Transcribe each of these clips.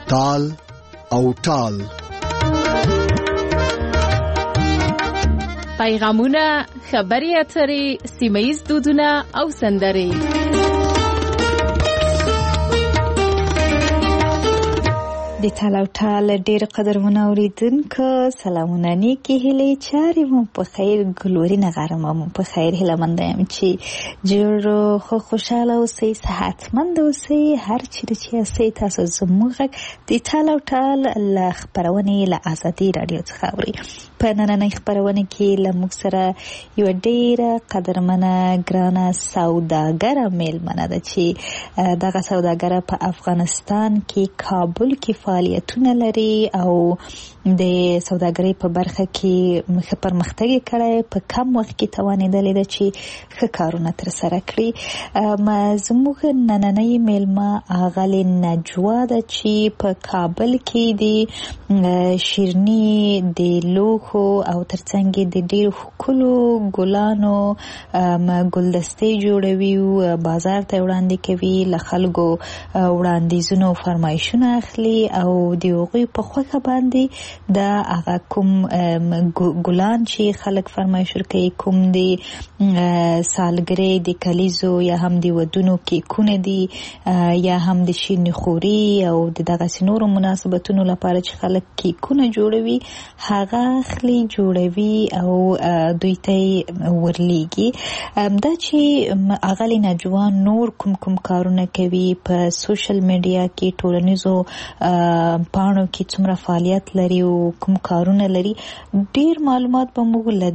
تال او ټال. پیغامونه، خبري اترې، سیمه‌ییز دودونه او سندرې. د تالاو ټال ډېر قدرمنو اوریدونکو سلامونه، نیکې هیلې چارې مو په خیر، ګلوري نغرمه مو په خیر. هیله منده یم چې جوړ خو خوشاله اوسئ، صحتمند اوسئ، هر چیرې چې اوسئ تاسو زموږ غږ د تالاو ټال له خپرونې له ازادي رادیو څخه اورئ. په نننۍ خپرونه کې له موږ سره یوه ډېره قدرمنه ګرانه سوداګره میلمنه ده چې دغه سوداګره په افغانستان کې کابل کې فعالیتونه لري او د سوداګرۍ په برخه کې ښه پرمختګ کړی، په کم وخت کې توانېدلې ده چې ښه کارونه ترسره کړي. زموږ نننۍ میلمه اغلې نجوا ده چې په کابل کې د شیرني د لوښو او ترڅنګ د ډېرو ښکلو ګلانو ګلدستې جوړوي او بازار ته وړاندې کوي، له خلکو وړاندیزونه او فرمایشونه اخلي او د هغوی په خوښه باندې دا هغه کوم ګلان چې خلک فرمایش ورکوي، کوم د سالګرې د کلیزو یا هم د ودونو کیکونه دي یا هم د شیریني خوري او د دغسې نورو مناسبتونو لپاره چې خلک کیکونه جوړوي، هغه اخلي، جوړوي او دوی ته ورلیږي. دا چې اغلې نجوان نور کوم کارونه کوي په سوشل میډیا کې، ټولنیزو پاڼو کې څومره فعالیت لري او کوم کارونه لري، ډیر معلومات به موږ له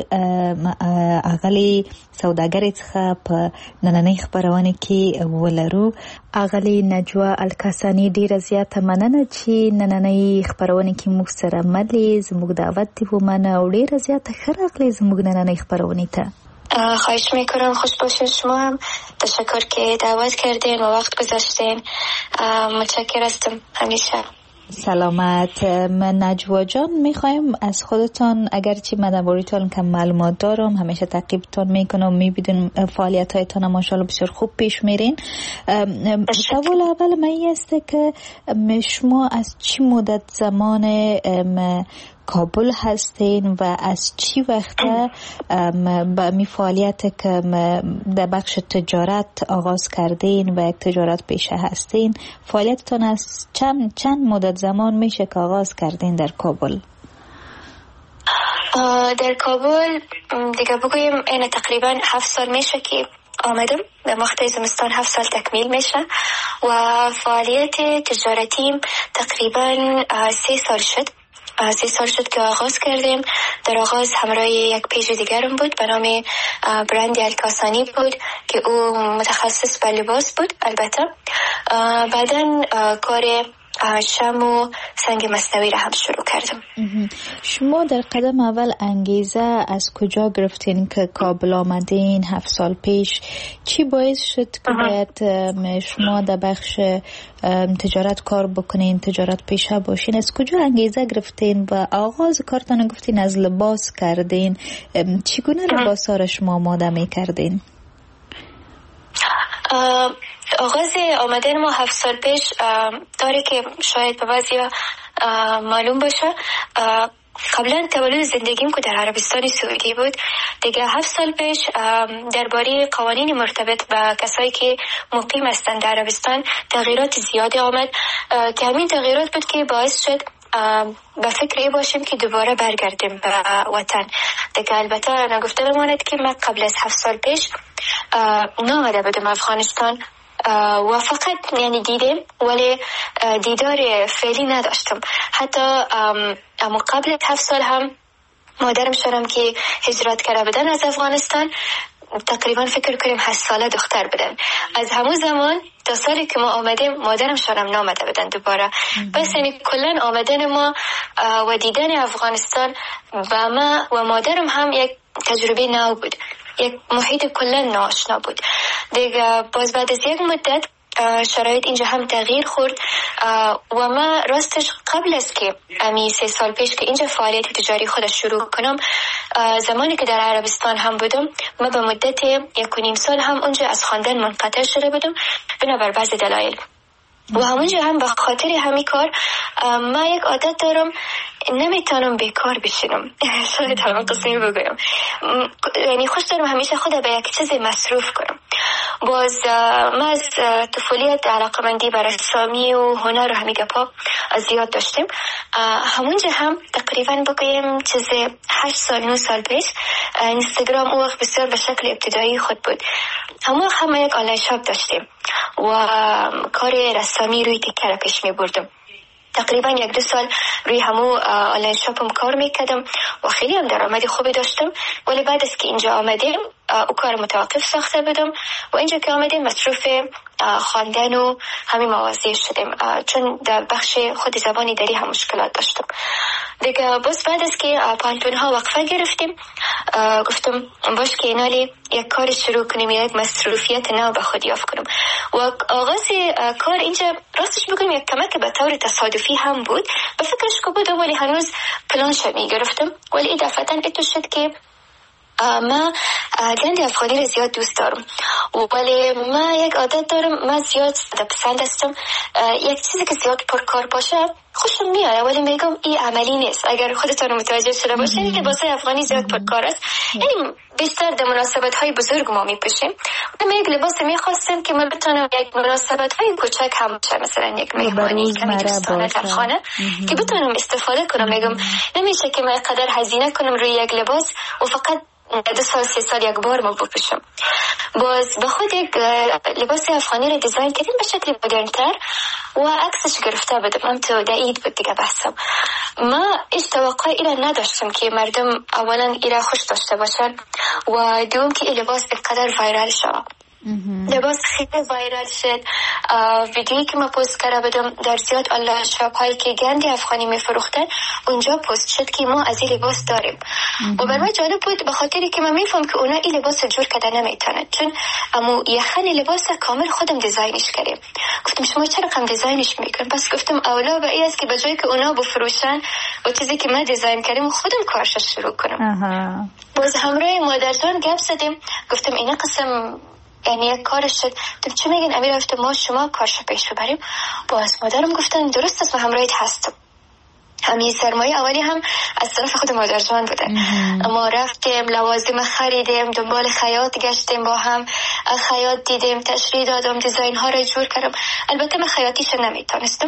دې اغلې سوداګرۍ څخه په نننۍ خپرونه کې ولرو. اغلې نجوا الکاسانی ډیره زیاته مننه چې نننۍ خپرونه کې موږ سره ملې، زموږ دعوت دی ومنه او ډیره زیاته ښه راغلې زموږ نننۍ خپرونه ته. خواهش میکنم. خوش باشین. شما هم تشکر که دعوت کردین و وقت گذاشتین. متشکر هستم همیشه. سلامت. من نجوا جان میخوایم از خودتان، اگرچه من درباره‌تان کم معلومات دارم، همیشه تعقیبتان میکنم، میبینم فعالیت هایتان ماشاءالله بسیار خوب پیش میرین. سوال اول من است که شما از چی مدت زمان کابل هستین و از چی وقته با می فعالیت که در بخش تجارت آغاز کردین و یک تجارت پیشه هستین؟ فعالیتتان از چند مدت زمان میشه که آغاز کردین در کابل؟ در کابل دیگه بگویم این تقریبا 7 سال میشه که آمدم. به مقطع زمستان 7 سال تکمیل میشه و فعالیت تجارتیم تقریبا 3 سال شد. 3 سال شد که آغاز کردیم. در آغاز همراه یک پیج دیگرم بود به نام برند الکاسانی بود که او متخصص به لباس بود. البته بعداً کار شم و سنگ مصنوعی را هم شروع کردم. شما در قدم اول انگیزه از کجا گرفتین که کابل آمدین 7 سال پیش؟ چی باعث شد که باید شما در بخش تجارت کار بکنین، تجارت پیشه باشین؟ از کجا انگیزه گرفتین و آغاز کارتان گفتین از لباس کردین؟ چگونه لباس ها را شما آماده می کردین؟ آغاز آمدن ما 7 سال پیش داره که شاید به بعضیا معلوم باشه. قبلا تولد زندگیم که در عربستان سعودی بود، دیگه 7 سال پیش درباره قوانین مرتبط با کسایی که مقیم هستند در عربستان تغییرات زیادی آمد که همین تغییرات بود که باعث شد به فکر ای باشیم که دوباره برگردیم به وطن. دیگه البته نگفته بماند که من قبل از 7 سال پیش نامده بودم افغانستان و فقط یعنی دیدم ولی دیدار فعلی نداشتم. حتی اما قبل 7 سال هم مادرم شدم که هجرت کرده بودن از افغانستان، تقریبا فکر کنیم 8 ساله دختر بودن. از همون زمان تا سالی که ما آمدیم مادرم شدم نامده بودن دوباره. پس یعنی کلن آمدن ما و دیدن افغانستان و ما و مادرم هم یک تجربه نو بود، یک محیط کلن ناآشنا بود. دیگه باز بعد از یک مدت شرایط اینجا هم تغییر خورد و ما راستش قبل از که 3 سال پیش که اینجا فعالیت تجاری خودش شروع کنم، زمانی که در عربستان هم بودم ما به مدت 1.5 سال هم اونجا از خواندن منقطع شده بودم بنابر بعض دلایل. و همونجا هم به خاطر همین کار من یک عادت دارم، نمیتونم بیکار بشینم. شاید همون قسمی بگویم، یعنی خوش دارم همیشه خود به یک چیز مصروف کنم. باز من از طفولیت علاقمندی بر رسامی و هنر و همین گپا زیاد داشتیم. همونجا هم تقریبا بگویم چیز 8 سال 9 سال پیش اینستاگرام اون وقت بسیار به شکل ابتدایی خود بود. همون وقت هم یک آنلاین شاپ داشتیم و کار رسامی روی تیکه را پیش می بردم. تقریبا 1-2 سال روی همو آنلاین شاپم کار میکردم و خیلی هم درآمد خوبی داشتم. ولی بعد از که اینجا آمدیم او کار متوقف ساخته بودم و اینجا که آمدیم مصروف خواندن و همین مواضیع شدیم، چون در بخش خود زبانی دری هم مشکلات داشتم دیگه. بس بعد از که پانتون ها وقفه گرفتیم گفتم باش که اینالی یک کار شروع کنیم، یک مصروفیت نو به خود یافت کنم. و آغاز کار اینجا راستش بگم یک کمک به طور تصادفی هم بود، به فکرش که بودم ولی هنوز پلانش می گرفتم. ولی این دفعتا اتو شد که من گند افغانی رو زیاد دوست دارم، ولی من یک عادت دارم، من زیاد پسند هستم یک چیزی که زیاد پرکار باشه خوشم میاد، ولی میگم این عملی نیست. اگر خودتون متوجه شده باشین لباس افغانی زیاد پرکار است، یعنی بیشتر در مناسبت های بزرگ ما میپوشیم. من یک لباس میخواستم که من بتونم یک مناسبت های کوچک هم باشه، مثلا یک مهمانی کمی دوستانه در خانه که بتونم استفاده کنم. میگم نمیشه که من قدر هزینه کنم روی یک لباس و فقط 2 سال 3 سال یک بار ما بپوشم. باز به خود یک لباس افغانی رو دیزاین کردیم به شکل مدرن‌تر و عکسش گرفته بودم. من تو عید بود دیگه بحثم. ما هیچ توقعی اینا نداشتم که مردم اولا اینا خوش داشته باشن و دوم که این لباس اینقدر وایرال شد. لباس خیلی وایرال شد. ویدیویی که ما پست کرده بودم در زیاد آنلاین شاپ هایی که گند افغانی میفروختن اونجا پست شد که ما از این لباس داریم و برای من جالب بود به خاطری که من میفهم که اونا این لباس جور کردن نمیتونن، چون امو یخن لباس کامل خودم دیزاینش کردیم. گفتم شما چرا کم دیزاینش میکنین؟ پس گفتم اولا به این است که به جای که اونا بفروشن و چیزی که من دیزاین کردیم خودم کارش شروع کنم. باز همراه مادرجان گپ زدیم، گفتم اینا قسم یعنی یک کارش شد. تو چه میگین امیر؟ گفتم ما شما کارش پیش ببریم. باز مادرم گفتن درست است و همراهت هستم. همین سرمایه اولی هم از طرف خود مادرجان بوده. ما رفتیم لوازم خریدیم، دنبال خیاط گشتیم، با هم خیاط دیدیم، تشریح دادم، دیزاین ها را جور کردم. البته من خیاطیش نمیتونستم،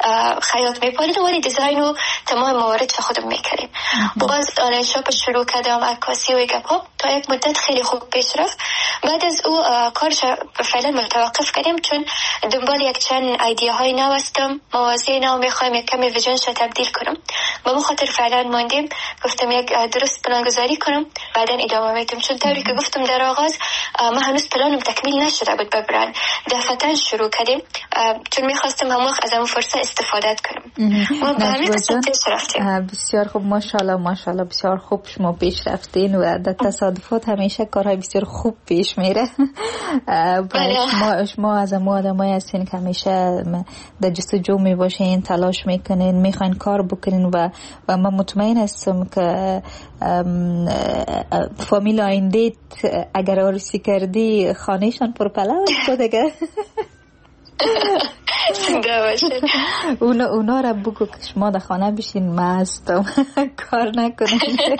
خیاط میپالیدم ولی دیزاین و تمام مواردش خودم میکردیم. باز آنلاین شاپ شروع کردم، عکاسی و گپ ها تا یک مدت خیلی خوب پیش رفت. بعد از او کارش فعلا متوقف کردیم چون دنبال یک چند ایده های نو هستم، مواضیع نو میخوایم یک کمی ویژنش تبدیل کنم. با خاطر فعلا ماندیم، گفتم یک درست پلان گذاری کنم بعدن ادامه میدم، چون طوری که گفتم در آغاز ما هنوز پلانم تکمیل نشده بود. ببرن دفعتا شروع کردیم چون میخواستم هم وقت از اون فرصت استفاده کنم. ما به همین قسمت پیش رفتیم. بسیار خوب، ماشاءالله بسیار خوب شما پیش رفتین و در تصادفات همیشه کارهای بسیار خوب پیش میره. شما از اون آدمایی هستین که همیشه در جستجو میباشین، تلاش میکنین، میخواین کار بکنین و من مطمئن هستم که فامیل آینده اگر عروسی کردی خانهشان پرپلا شد دیگه. اونا را بگو که شما در خانه بشین، من هستم، کار نکنین.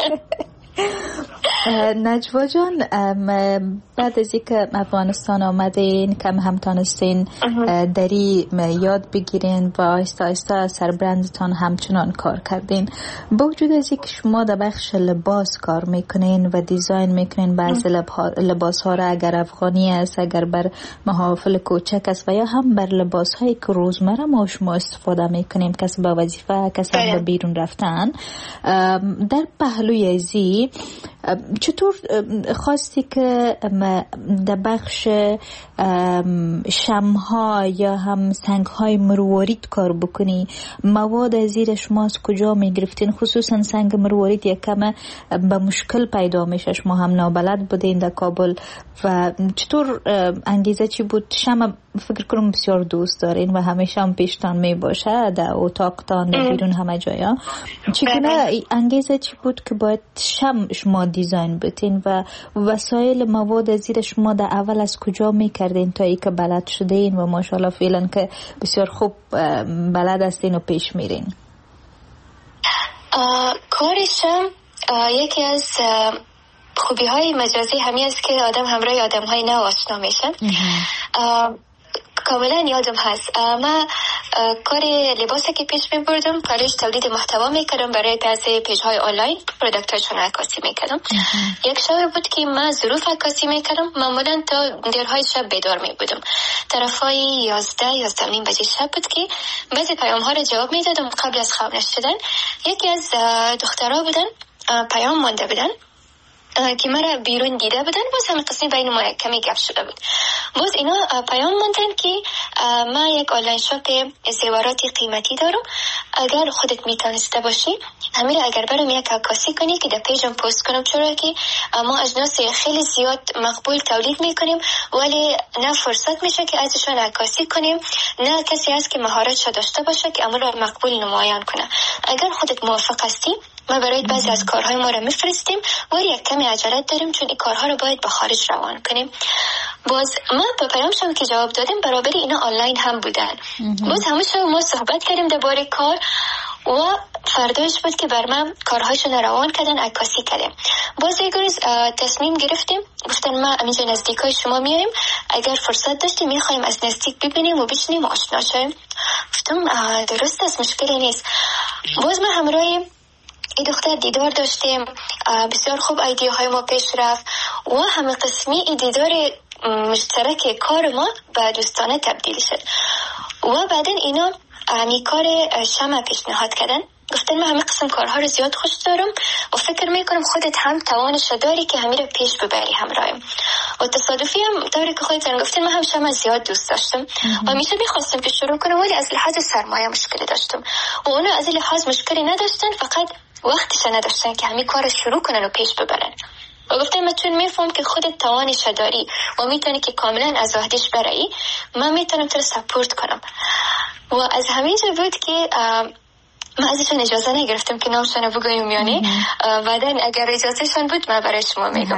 نجوا جان، بعد از اینکه افغانستان آمدین کم هم تانستین دری یاد بگیرین و آهسته آهسته سربرندتان همچنان کار کردین، با وجود از اینکه شما در بخش لباس کار میکنین و دیزاین میکنین بعضی لباس ها را، اگر افغانی است، اگر بر محافل کوچک است و یا هم بر لباس هایی که روزمره ما شما استفاده میکنیم، کسی با وظیفه، کسی به بیرون رفتن، در پهلوی ازی چطور خواستی که در بخش شمها یا هم سنگهای مروارید کار بکنی؟ مواد زیر شما از کجا می گرفتین؟ خصوصا سنگ مروارید یکم به مشکل پیدا میشه، شما هم نابلد بودین در کابل و چطور انگیزه چی بود؟ شم فکر کنم بسیار دوست دارین و همیشه هم پیشتان می باشه در اتاقتان در بیرون همه جایا. چگونه انگیزه چی بود که باید شم شما دیزاین آنلاین بودین و وسایل مواد زیر شما در اول از کجا میکردین تا ای که بلد شدین و ماشاءالله فعلا که بسیار خوب بلد هستین و پیش میرین؟ کارشم یکی از خوبی های مجازی همین است که آدم همراه آدم های نو آشنا میشن. کاملا یادم هست من کار لباسی که پیش می بردم کارش تولید محتوا میکردم برای بعضی پیج های آنلاین، پروداکت هاشون عکاسی میکردم. یک شب بود که من ظروف عکاسی میکردم، معمولا تا دیرهای شب بیدار می بودم. طرفای 11 نیم بجه شب بود که بعضی پیام ها رو جواب میدادم قبل از خواب نشدن. یکی از دخترها بودن پیام مانده بودن که مرا بیرون دیده بودن، باز همین قسمی بین ما کمی گپ شده بود. باز اینا پیام موندن که من یک آنلاین شاپ زیورات قیمتی دارم، اگر خودت میتونسته باشی همین اگر برام یک عکاسی کنی که در پیجم پست کنم، چرا که ما اجناس خیلی زیاد مقبول تولید میکنیم ولی نه فرصت میشه که ازشون عکاسی کنیم، نه کسی هست که مهارتش داشته باشه که امر مقبول نمایان کنه. اگر خودت موافق هستی ما برای بعضی از کارهای ما رو میفرستیم ولی یک کمی عجلت داریم چون این کارها رو باید به خارج روان کنیم. باز ما به پیامشون که جواب دادیم برابری اینا آنلاین هم بودن. باز همش ما صحبت کردیم درباره کار و فرداش بود که بر من کارهاشون روان کردن، عکاسی کردیم. باز یک روز تصمیم گرفتیم، گفتن ما اینجا نزدیکای شما میایم، اگر فرصت داشتیم میخوایم از نزدیک ببینیم و بشینیم و آشنا شویم. گفتم درست است، مشکلی نیست. باز ما همراه این دختر دیدار داشتیم، بسیار خوب ایدیاهای ما پیش رفت و همه قسمی این دیدار مشترک کار ما به دوستانه تبدیل شد. و بعدن اینا همی کار شمع پیشنهاد کردن، گفتن من همه قسم کارها رو زیاد خوش دارم و فکر میکنم خودت هم توانش داری که همین رو پیش ببری همراهیم. و تصادفی هم طوری که خودت گفتن من هم شمع زیاد دوست داشتم و همیشه میخواستم که شروع کنم ولی از لحاظ سرمایه مشکلی داشتم و اونا از لحاظ مشکلی نداشتن، فقط وقتش نداشتن که همین کار شروع کنن و پیش ببرن. و گفتم من چون میفهم که خودت توانش داری و میتونی که کاملا از وحدش برایی، من میتونم تو رو سپورت کنم. و از همینجا بود که من ازشون اجازه نگرفتم که نامشون رو بگویم، یعنی بعدن اگر اجازهشون بود من برای شما میگم.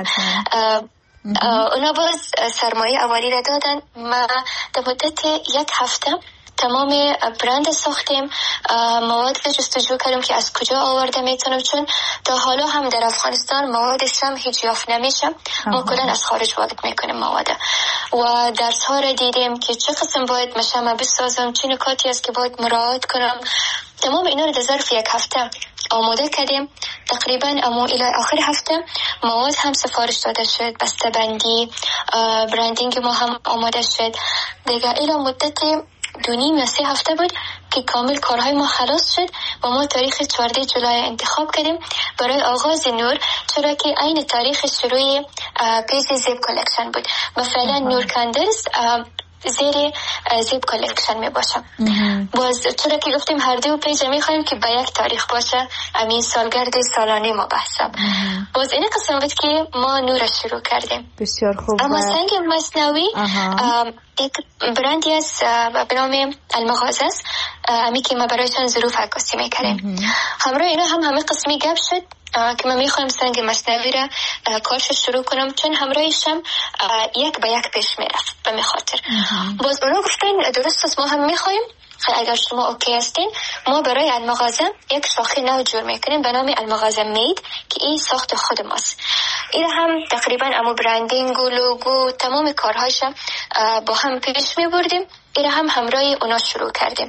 اونا باز سرمایه اولی را دادن. ما در مدت یک هفته تمام برند ساختیم، مواد جستجو کردیم که از کجا آورده میتونم، چون تا حالا هم در افغانستان موادش هم هیچ یافت نمیشه، ما کلن از خارج وارد میکنیم مواد. و درس ها را دیدیم که چه قسم باید مشامه بسازم، چه نکاتی است که باید مراعات کنم. تمام اینا رو در ظرف یک هفته آماده کردیم. تقریبا الی آخر هفته مواد هم سفارش داده شد، بسته بندی، برندینگ ما هم آماده شد. دیگه الی مدت 2.5 یا 3 هفته بود که کامل کارهای ما خلاص شد و ما تاریخ 14 جولای انتخاب کردیم برای آغاز نور، چرا که عین تاریخ شروع پیج زیب کلکشن بود. مثلا نور کندلز زیر زیب کلکشن می باشه. باز چرا که گفتیم هر دو پیج میخوایم که به یک تاریخ باشه، همین سالگرد سالانه ما بحثم. باز این قسم بود که ما نور شروع کردیم. بسیار خوب. اما سنگ مصنوعی یک برندی است به نام المغازه است، همی که ما برایشان ظروف عکاسی میکردیم. همراه اینا هم همه قسمی گپ شد که من میخوایم سنگ مصنوعی را کارش شروع کنم، چون همراهشم یک به یک پیش میرفت به خاطر. باز اونا گفتن درست است، ما هم میخوایم، اگر شما اوکی هستین ما برای المغازه یک شاخه نو جور میکنیم به نام المغازه مید که این ساخت خود ماست. این هم تقریبا امو برندینگ و لوگو تمام کارهاش با هم پیش میبردیم. این هم همراه اونا شروع کردیم.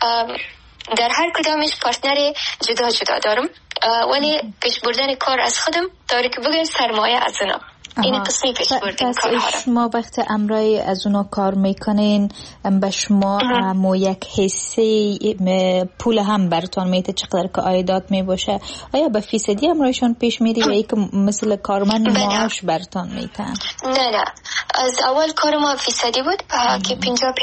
در هر کدامش پارتنر جدا جدا دارم ولی پیش بردن کار از خودم، طوری که بگم سرمایه از اونا. این قسمی پیش بردن کارها را. شما وقت امرای از اونا کار میکنین به شما مو یک حصه پول هم براتون میده، چقدر که عایدات میباشه؟ آیا به فیصدی امرایشان پیش میدی و یک مثل کارمند معاش براتون میتن؟ نه از اول کار ما فیصدی بود که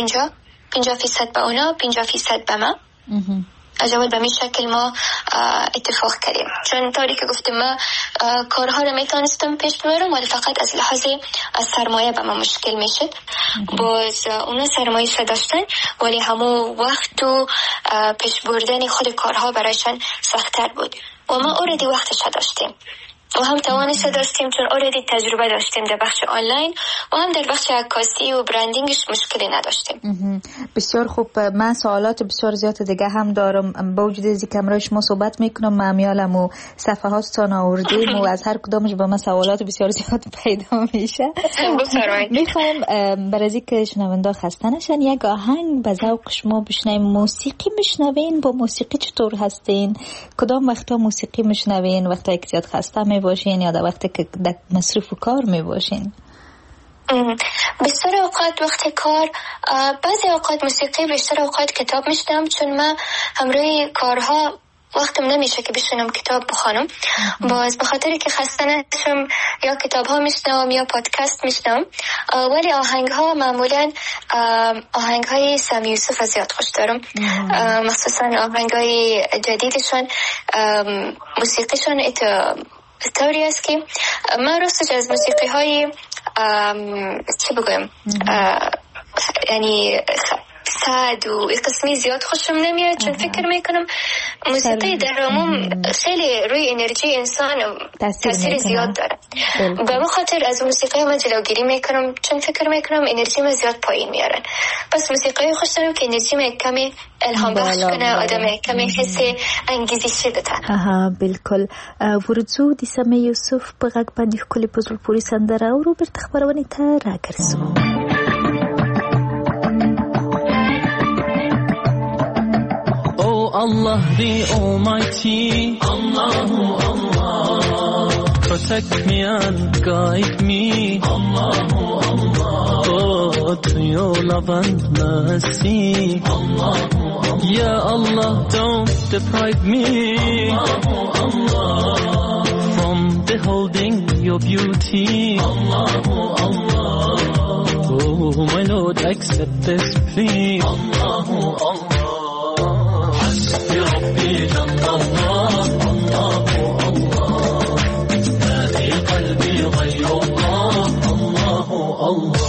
50% به اونا 50% به ما. از اول به می شکل ما اتفاق کردیم، چون طوری که گفتم ما کارها رو میتونستم پیش ببرم ولی فقط از لحاظ سرمایه به ما مشکل میشد. باز اونا سرمایه داشتن ولی همون وقت و پیش بردن خود کارها برایشان سخت‌تر بود و ما اوردی وقتش داشتیم. و هم توانش داشتیم چون اوردی تجربه داشتیم در بخش آنلاین و هم در بخش عکاسی و برندینگش مشکلی نداشتیم. بسیار خوب. من سوالات بسیار زیاد دیگه هم دارم. با وجود اینکه امروز شما صحبت میکنم معمیالم و صفحاتتان آوردیم و از هر کدامش با من سوالات بسیار زیاد پیدا میشه. میخوایم برای اینکه شنونده خسته نشن یک آهنگ به ذوق شما بشنویم. موسیقی میشنوین؟ با موسیقی چطور هستین؟ کدام وقتا موسیقی میشنوین؟ وقتی که زیاد خسته میباشین یا در وقتی که در مصروف و کار میباشین؟ بیشتر اوقات وقت کار، بعضی اوقات موسیقی، بیشتر اوقات کتاب میشنم چون من همراه کارها وقتم نمیشه که بشینم کتاب بخونم. باز به خاطری که خسته نشم یا کتاب ها میشنم یا پادکست میشنم. ولی آهنگ ها معمولا آهنگ های سامی یوسف زیاد خوش دارم، مخصوصا آهنگ های جدیدشون. موسیقیشون طوری است که من راستش از موسیقی های چی بگویم یعنی سعد و قسمی زیاد خوشم نمیاد چون فکر میکنم موسیقی در عموم خیلی روی انرژی انسان تاثیر زیاد داره. به من خاطر از موسیقی من جلوگیری میکنم چون فکر میکنم انرژی من زیاد پایین میارن. پس موسیقی خوش دارم که انرژی من کمی الهام بخش کنه، آدم کمی حس انگیزشی بده. بالکل. ورزو دی سامی یوسف په غږ باندې ښکلې په زړه پورې سندره اورو. بیرته خپرونې ته راګرځو. Allah the Almighty, Allahu Allah, protect me and guide me, Allahu Allah, oh, to your love and mercy, Allahu Allah, Ya Allah, don't deprive me, Allahu Allah, from beholding your beauty, Allahu Allah, oh my Lord, accept this plea, Allahu Allah. ربي جل الله الله الله ما في قلبي غير الله الله الله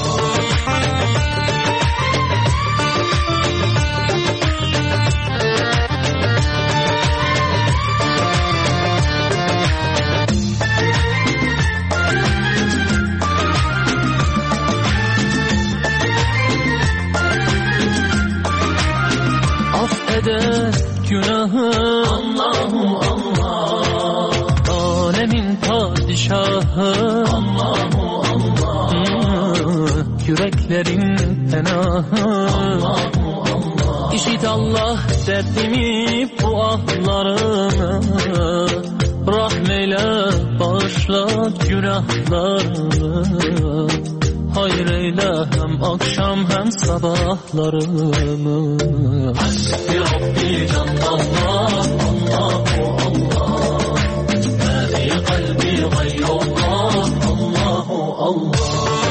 günahı Allahu Allah, alemin padişahı Allahu Allah, yüreklerin penahı Allahu Allah. İşit Allah derdimi, bu ahlarımı, rahmeyle bağışla günahlarımı, hayır eyle hem akşam hem sabahlarımı. Hasbi Rabbi Canlallah, Allahu Allah, ma fi kalbi gayrullah, Allahu Allah.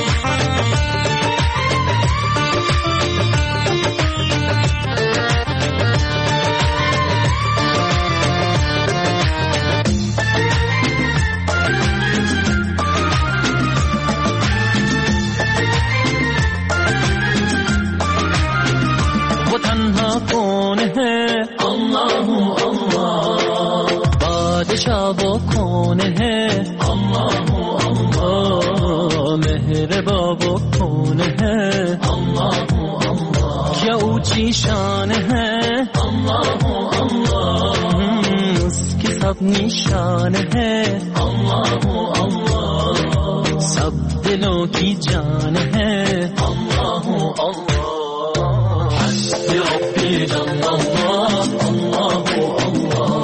شب و کونه الله الله مهر باب و کونه الله الله کیا اونچی شانه الله الله اسکی سب نشانه الله الله سب دلوں کی جان ہے الله الله حسبی ربی جل الله الله الله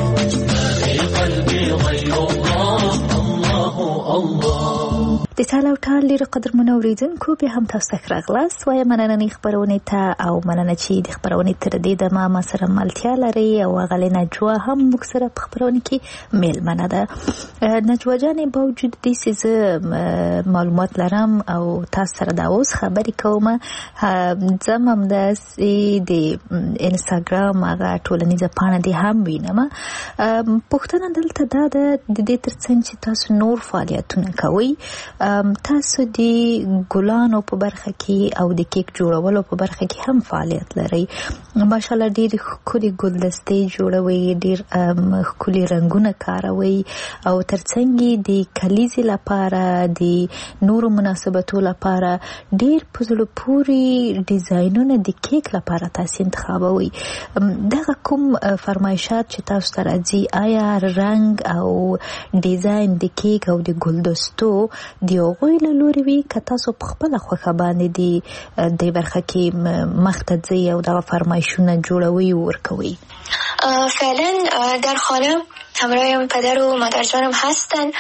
د تعالی تعالی ډیر قدرمن اوریدونکو به هم تاسو ته راغلاست. وای مننه خبرونه ته او مننه چې د خبرونه تر دې د ما سره ملتیا لري او غلې نجوا هم موږ سره په خبرونه کې میلمنه ده. نجوا جان با وجود دې چې معلومات لرم او تاسو سره دا اوس خبرې کوم، زمم د انستګرام هغه ټولنیزه پاڼه دې هم وینم. پښتنه دلته دا د دې ترڅنګ چې تاسو نور فعالیتونه کوي تاسو دی ګلانو په برخه کې او د کیک جوړولو په برخه کې هم فعالیت لري. ماشاءالله ډېر ښکلي ګلدستې جوړوي، ډېر ښکلي رنګونه کاروي او ترڅنګ د کلیزې لپاره د نورو مناسبتو لپاره ډېر په زړه پورې ډیزاینونه د کیک لپاره تاسو انتخابوي. دغه کوم فرمایشات چې تاسو ته راځي، آیا رنګ او ډیزاین د کیک او د ګلدستو د هغوی له لوري وي که تاسو په خپله خوښه باندې د برخه کې مخته ځئ او دغه فرمایشونه جوړوي و ورکوي؟ فعلا در خانه همراهم پدر و مادر جانم هستن.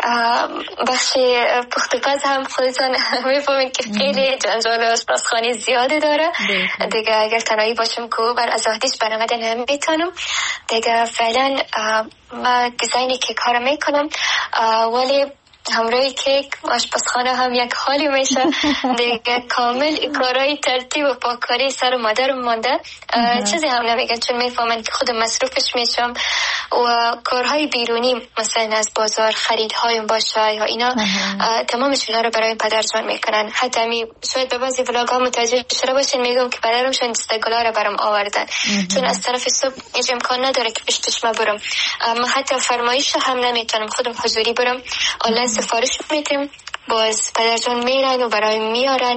بخش پخت‌وپز هم خودتان میفهمید که خیلی جنجال آشپزخانه زیاده داره دیگه. اگر تنهایی باشم که بر از آتش برآمدن نمیتونم دیگه. فعلا ما دیزاین کیک ها رو میکنم، ولی همراه کیک آشپزخانه هم یک حالی میشه دیگه. کامل کارهای ترتیب و پاککاری سر مادرم مانده، چیزی هم نمیگن چون میفهمن که خودم مصروفش میشم و کارهای بیرونی مثلا از بازار خریدهایم باشه یا اینا تمامش اینا رو برای پدرجان میکنن. حتی شاید به بعضی ولاگ ها متوجه شده باشین میگم که پدرمشون دستگلا رو برام آوردن چون از طرف صبح هیچ امکان نداره که پشتش ما برم. من حتی فرمایش هم نمیتونم خودم حضوری برم، آنلاین سفارش میدیم، باز پدرجان میرن و برای میارن.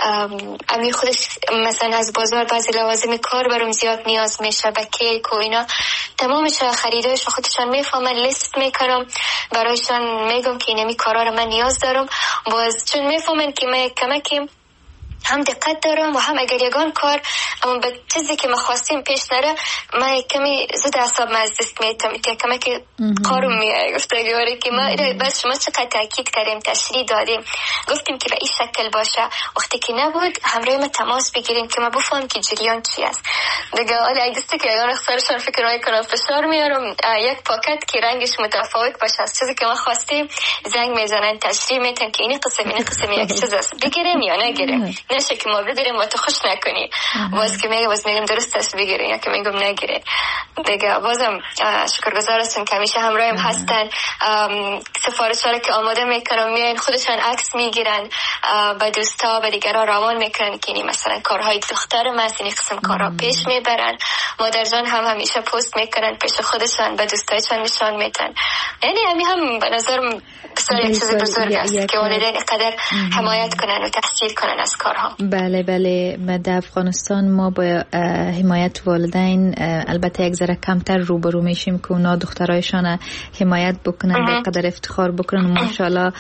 امیر خودش مثلا از بازار بعضی لوازم کار برام زیاد نیاز میشه، با کیک و اینا تمامش خریدایش خودشان میفهمن، لیست میکنم برایشان میگم که اینمی کارا رو من نیاز دارم. باز چون میفهمن که من کمکی هم دقت دارم و هم اگر یگان کار اما به چیزی که ما خواستیم پیش نره من کمی زود اعصاب از دست میتم کمی قارم میاد. گفتگواری که ما بس شما چقدر تاکید کردیم، تشریح دادیم، گفتیم که به این شکل باشه. وقتی که نبود همراه ما تماس بگیریم که ما بفهم که جریان چی است دیگه. حالا اگه دسته که یگان اختارشان فکر میکنم فشار میارم یک پاکت که رنگش متفاوت باشه از چیزی که ما خواستیم زنگ میزنن تشریح میتن که این قسم یک چیز است بگیریم یا نگیریم، نشه که ما بگیریم و تو خوش نکنی. باز که میگم درست است بگیریم یا که میگم نگیریم دیگه. بازم شکرگزار هستم که همیشه همراهم هستن. سفارش‌ها رو که آماده میکنم میان خودشان عکس میگیرن با دوستا و دیگران روان میکنن که این مثلا کارهای دخترم است این قسم کارها پیش میبرن. مادرجان هم همیشه پست میکنن پیش خودشان به دوستایشان نشان میدن. یعنی همین هم به نظرم بسیار یک چیز بزرگ است که والدین قدر حمایت کنن و تحصیل کنن از کارها. بله در افغانستان ما با حمایت والدین البته یک ذره کمتر روبرو میشیم که اونا دخترایشان حمایت بکنن به قدر افتخار بکنن. ماشاءالله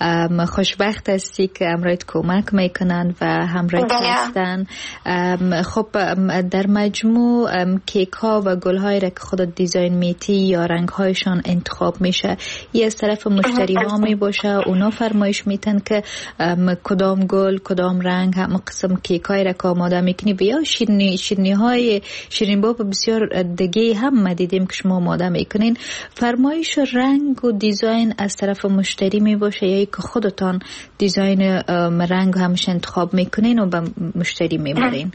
خوشبخت هستی که همراهت کمک میکنن و همراهت هستن. خب در مجموع کیک ها و گل هایی را که خودت دیزاین میتی یا رنگ هایشان انتخاب میشه، یه از طرف مشتری ها می باشه اونا فرمایش میتن که کدام گل کدام رنگ هم قسم کیک های را که آماده میکنی و یا شیرینی های شیرین باب بسیار دیگه هم ما دیدیم که شما آماده میکنین. فرمایش رنگ و دیزاین از طرف مشتری می باشه یا که خودتان دیزاین رنگ همش انتخاب میکنین و به مشتری میبرین؟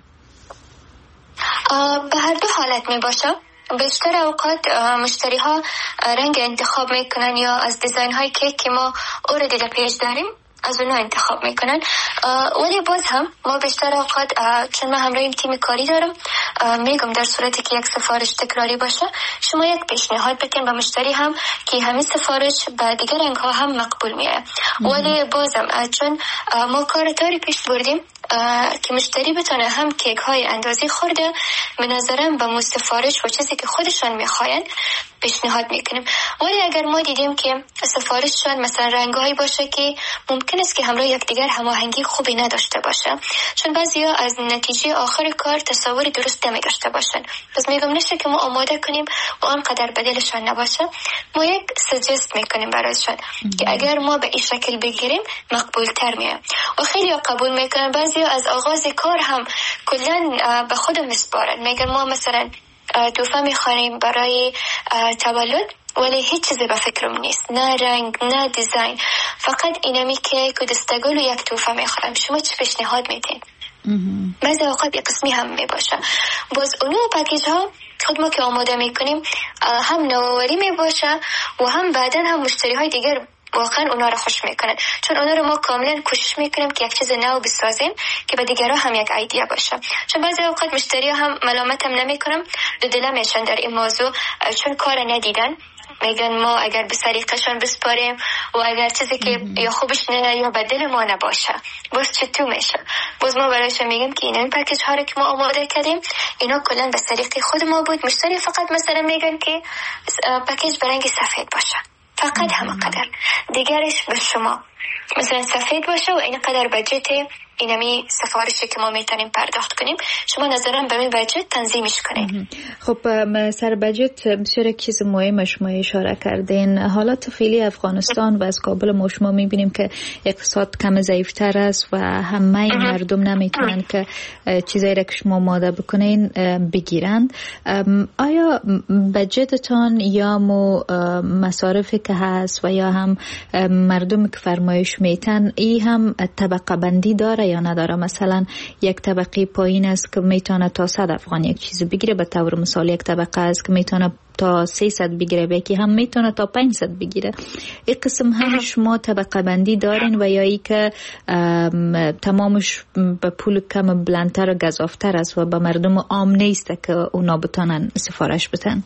به هر دو حالت می باشه. بیشتر اوقات مشتری ها رنگ انتخاب میکنن یا از دیزاین های کیک که ما اوردی در پیج داریم از اونها انتخاب میکنن. ولی باز هم ما بیشتر اوقات چون من همراه این تیم کاری دارم میگم در صورتی که یک سفارش تکراری باشه شما یک پیشنهاد بکن به مشتری هم که همین سفارش به دیگر رنگ ها هم مقبول میه. ولی بازم چون ما کار طوری پیش بردیم که مشتری بتونه هم کیک های اندازی خورده به نظرم با سفارش و چیزی که خودشان میخواین پیشنهاد میکنیم. ولی اگر ما دیدیم که سفارششان مثلا رنگایی باشه که ممکن است که همراه یکدیگر هماهنگی خوبی نداشته باشه، چون بعضیا از نتیجه آخر کار تصور درست نمی‌داشته باشن، پس میگم نشه که ما آماده کنیم و آنقدر بدلشان نباشه. ما یک سجست میکنیم برایشان که اگر ما به این شکل بگیریم مقبول تر میاد و خیلی قبول میکنن. بعضیا از آغاز کار هم کلا به خودم میسپارن، میگن ما مثلا تحفه میخوانیم برای تولد ولی هیچ چیزی به فکرم نیست، نه رنگ نه دیزاین، فقط اینمی کیک و دستگل و یک تحفه میخوام، شما چه پیشنهاد میدین؟ بعضی اوقات یک قسمی هم میباشه. باز اونو پکیج ها خود ما که آماده میکنیم هم نوآوری میباشه و هم بعدن هم مشتری های دیگر واقعا اونا رو خوش میکنن، چون اونا رو ما کاملا کوشش میکنیم که یک چیز نو بسازیم که به دیگران هم یک ایده باشه. چون بعضی اوقات مشتری‌ها هم ملامتم نمیکنم، دو دل میشن در این موضوع، چون کار ندیدن، میگن ما اگر به سلیقه‌شان بسپاریم و اگر چیزی که یا خوبش نه یا به دل ما نباشه باز چطور میشه. باز ما برایشون میگیم که این پکیج ها رو که ما آماده کردیم اینا کلا به سلیقه خود ما بود، مشتری فقط مثلا میگن که پکیج به رنگ سفید باشه، فقط همینقدر، دیگرش به شما مثلا سفید باشه و این قدر بجت اینمی سفارشی که ما میتونیم پرداخت کنیم، شما نظرم به این بجت تنظیمش کنید. خب سر بجت بسیار یک چیز مهم شما اشاره کردین. حالات فعلی افغانستان و از کابل ما شما میبینیم که اقتصاد کم ضعیفتر است و همه مردم نمیتونن که چیزایی را که شما آماده بکنین بگیرند. آیا بجتتان یا مصارفی که هست و یا هم مردم که فرمایش میتن ای هم طبقه بندی داره یا نداره؟ مثلا یک طبقه پایین است که میتونه تا 100 افغان یک چیز بگیره، به طور مثال یک طبقه است که میتونه تا 300 بگیره و یکی هم میتونه تا 500 بگیره. این قسم هم شما طبقه بندی دارین و یا ای که تمامش به پول کم بلندتر و گزافتر است و به مردم عام نیست که اونا بتونن سفارش بتن؟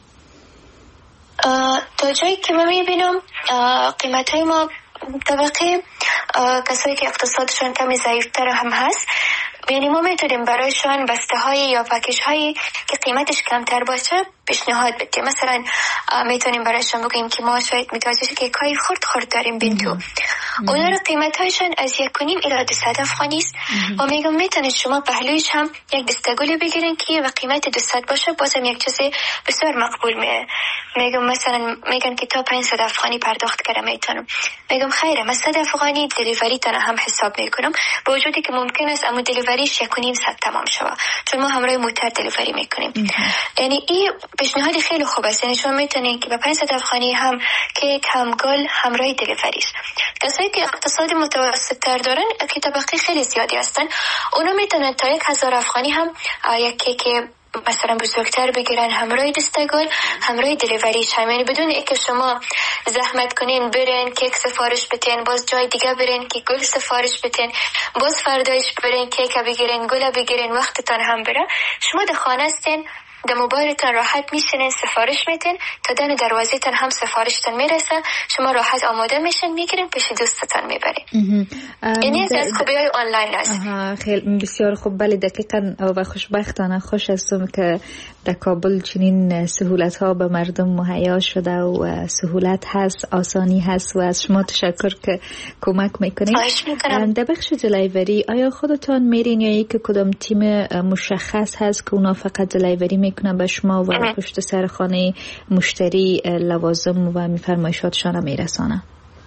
تا جایی که من میبینم قیمت های ما طبقه کسایی که اقتصادشون کمی ضعیفتر هم هست، یعنی ما میتونیم برایشان بسته های یا پکیج هایی که قیمتش کمتر باشه پیشنهاد بدیم. مثلا میتونیم برایشان بگیم که ما شاید متوجه که کای خرد داریم بنتو، اونا رو قیمت هایشان از 1.5 الی 200 افغانی است و میگم میتونید شما پهلویش هم یک دستگلی بگیرین که و قیمت 200 باشه، بازم یک چیز بسیار مقبول میگم مثلا میگن که تا 500 افغانی پرداخت کردم میتونم، میگم خیره من 100 افغانی دلیوری تنها هم حساب میکنم، با وجودی که ممکن است اما دلیوریش 1.5 ساعت تمام شوه چون ما همراه موتر دلیوری میکنیم. یعنی این پیشنهادی خیلی خوب است، یعنی شما میتونید که با 500 افغانی هم کیک هم گل همراه دلیوریش. کسایی که اقتصاد متوسط تر دارن که طبقه خیلی زیادی هستن، اونا میتونن تا 1000 افغانی هم یک کیک مثلا بزرگتر بگیرن همراه دستگل همراه دلیوریش هم، یعنی بدون اینکه شما زحمت کنین برین کیک سفارش بتین، باز جای دیگه برین که گل سفارش بتین، باز فردایش برین کیک بگیرین گل بگیرین، وقتتان هم بره. شما در خانه هستین، در موبایلتان راحت میشینین سفارش میتین، تا در دروازه‌تان هم سفارشتان میرسه، شما راحت آماده میشین میگیرین پیش دوستتان میبرین. یعنی از خوبی‌های آنلاین است. خیلی بسیار خوب. بله دقیقاً و خوشبختانه خوش هستم که در کابل چنین سهولت ها به مردم مهیا شده و سهولت هست، آسانی هست و از شما تشکر که کمک میکنید. در بخش دلیوری آیا خودتان میرین یا یک کدام تیم مشخص هست که اونا فقط دلیوری میکنه به شما و پشت سر خانه مشتری لوازم و میفرمایشاتشان میرسانه؟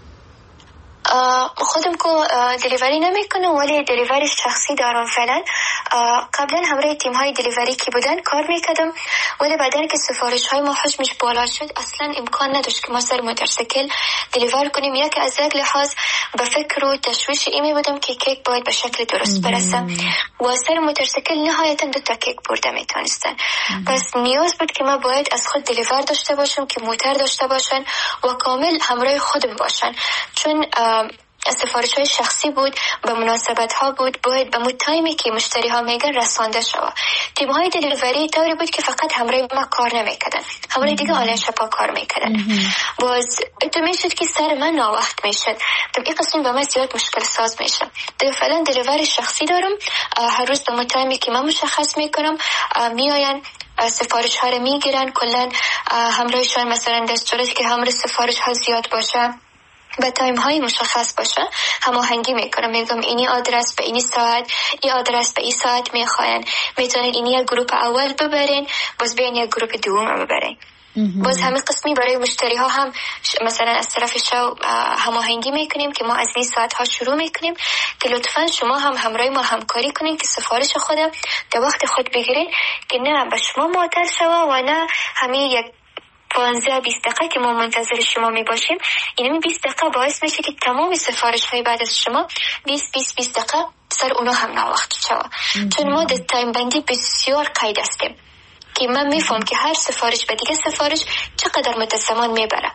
خودم که دلیوری نمیکنم ولی دلیوری شخصی دارم فعلا. قبلا همراه تیم های دلیوری که بودن کار میکردم ولی بعدن که سفارش های ما حجمش بالا شد اصلا امکان نداشت که ما سر موتورسیکل دلیور کنیم. یک از یک لحاظ به فکر و تشویش ایمی بودم که کیک باید به شکل درست برسه و سر موتورسیکل نهایتا 2 تا کیک برده میتونستن. پس نیاز بود که ما باید از خود دلیور داشته باشم که موتور داشته باشن و کامل همراه خودم باشن، چون سفارش های شخصی بود، به مناسبت ها بود، باید به تایمی که مشتری ها میگن رسانده شود. تیم های دلیوری طوری بود که فقط همراه ما کار نمیکردن، همراه دیگه آنلاین شپا کار میکردن. باز تو میشد که سر من ناوقت میشد، تو این قسم به من زیاد مشکل ساز میشه. فعلا دلیوری شخصی دارم، هر روز به تایمی که من مشخص میکنم میاین سفارش ها رو میگیرن، کلا همراهشون مثلا در صورتی که همراه سفارش ها زیاد باشه به تایم های مشخص باشه هماهنگی میکنم، میگم اینی آدرس به اینی ساعت، این آدرس به این ساعت میخواین، میتونید اینی یک گروپ اول ببرین باز بیاین یک گروپ دوم ببرین. باز همین قسمی برای مشتری ها هم مثلا از طرف شو هماهنگی میکنیم که ما از این ساعت ها شروع میکنیم که لطفا شما هم همراه ما همکاری کنین که سفارش خودم در وقت خود بگیرین که نه به شما معطل شوه و نه همین یک 15-20 دقیقه که ما منتظر شما می باشیم. این 20 دقیقه باعث میشه که تمام سفارش های بعد از شما 20 دقیقه سر اونا هم ناوقت شود، چون ما در تایم بندی بسیار قید هستیم که من میفهم که هر سفارش به دیگه سفارش چقدر مدت زمان میبره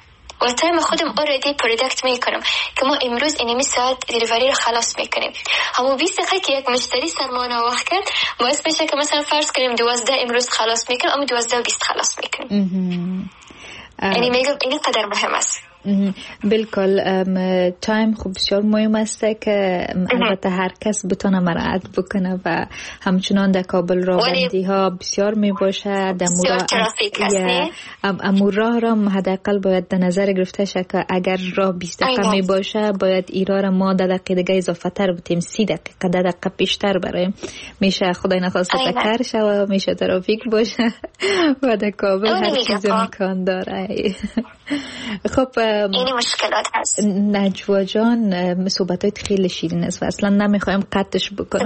و تایم خودم اوردی پروداکت میکنم که ما امروز اینمی ساعت دیلیوری رو خلاص میکنیم. همون 20 دقیقه که یک مشتری سرمانه وقت کرد باعث میشه که مثلا فرض کنیم 12 امروز خلاص میکنیم، اما 12 و 20 خلاص میکنیم. یعنی میگم این قدر مهم است. بالکل تایم خوب بسیار مهم است که البته هر کس بتونه مراعات بکنه و همچنان در کابل راهبندی ها بسیار می باشه. امور راه را حداقل باید در نظر گرفته شه که اگر راه 20 دقیقه می باشه باید ایرا را ما 10 دقیقه دیگه اضافه تر بتیم، 30 دقیقه 10 دقیقه پیشتر برایم. میشه خدای نخواسته تکر شه و میشه ترافیک باشه و در کابل هر چیز امکان داره. خب این مشکلات هست. نجوا جان صحبتات خیلی شیرین است و اصلا نمیخوایم قطعش بکنم.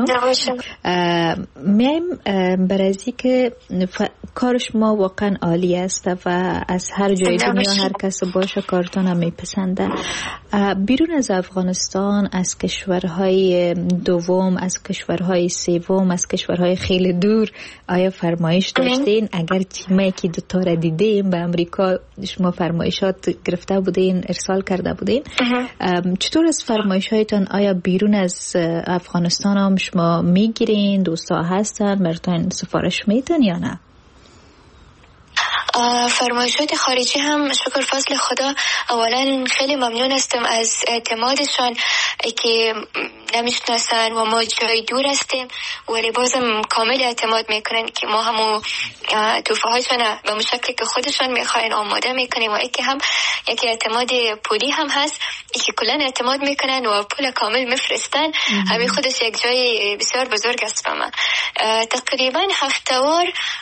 میایم برای از که کارش ما واقعا عالی است و از هر جای دنیا هر کس باشه کارتون هم میپسنده. بیرون از افغانستان، از کشورهای دوم، از کشورهای سوم، از کشورهای خیلی دور آیا فرمایش داشتین؟ اگر ما که دوتا را دیدیم به امریکا شما فرمایشات گرفته بودین، ارسال کرده بودین، چطور از فرمایش هایتان آیا بیرون از افغانستان هم شما میگیرین؟ دوستا هستن براتون سفارش میدن یا نه؟ فرمایشات خارجی هم شکر فضل خدا اولا خیلی ممنون هستم از اعتمادشان که نمیشناسن و ما جای دور هستیم ولی بازم کامل اعتماد میکنن که ما همو توفه هایشان به مشکلی که خودشان میخواین آماده میکنیم و ایکی هم یکی اعتماد پولی هم هست که کلن اعتماد میکنن و پول کامل میفرستن. همین خودش یک جای بسیار بزرگ است به من. تقریبا هفته‌وار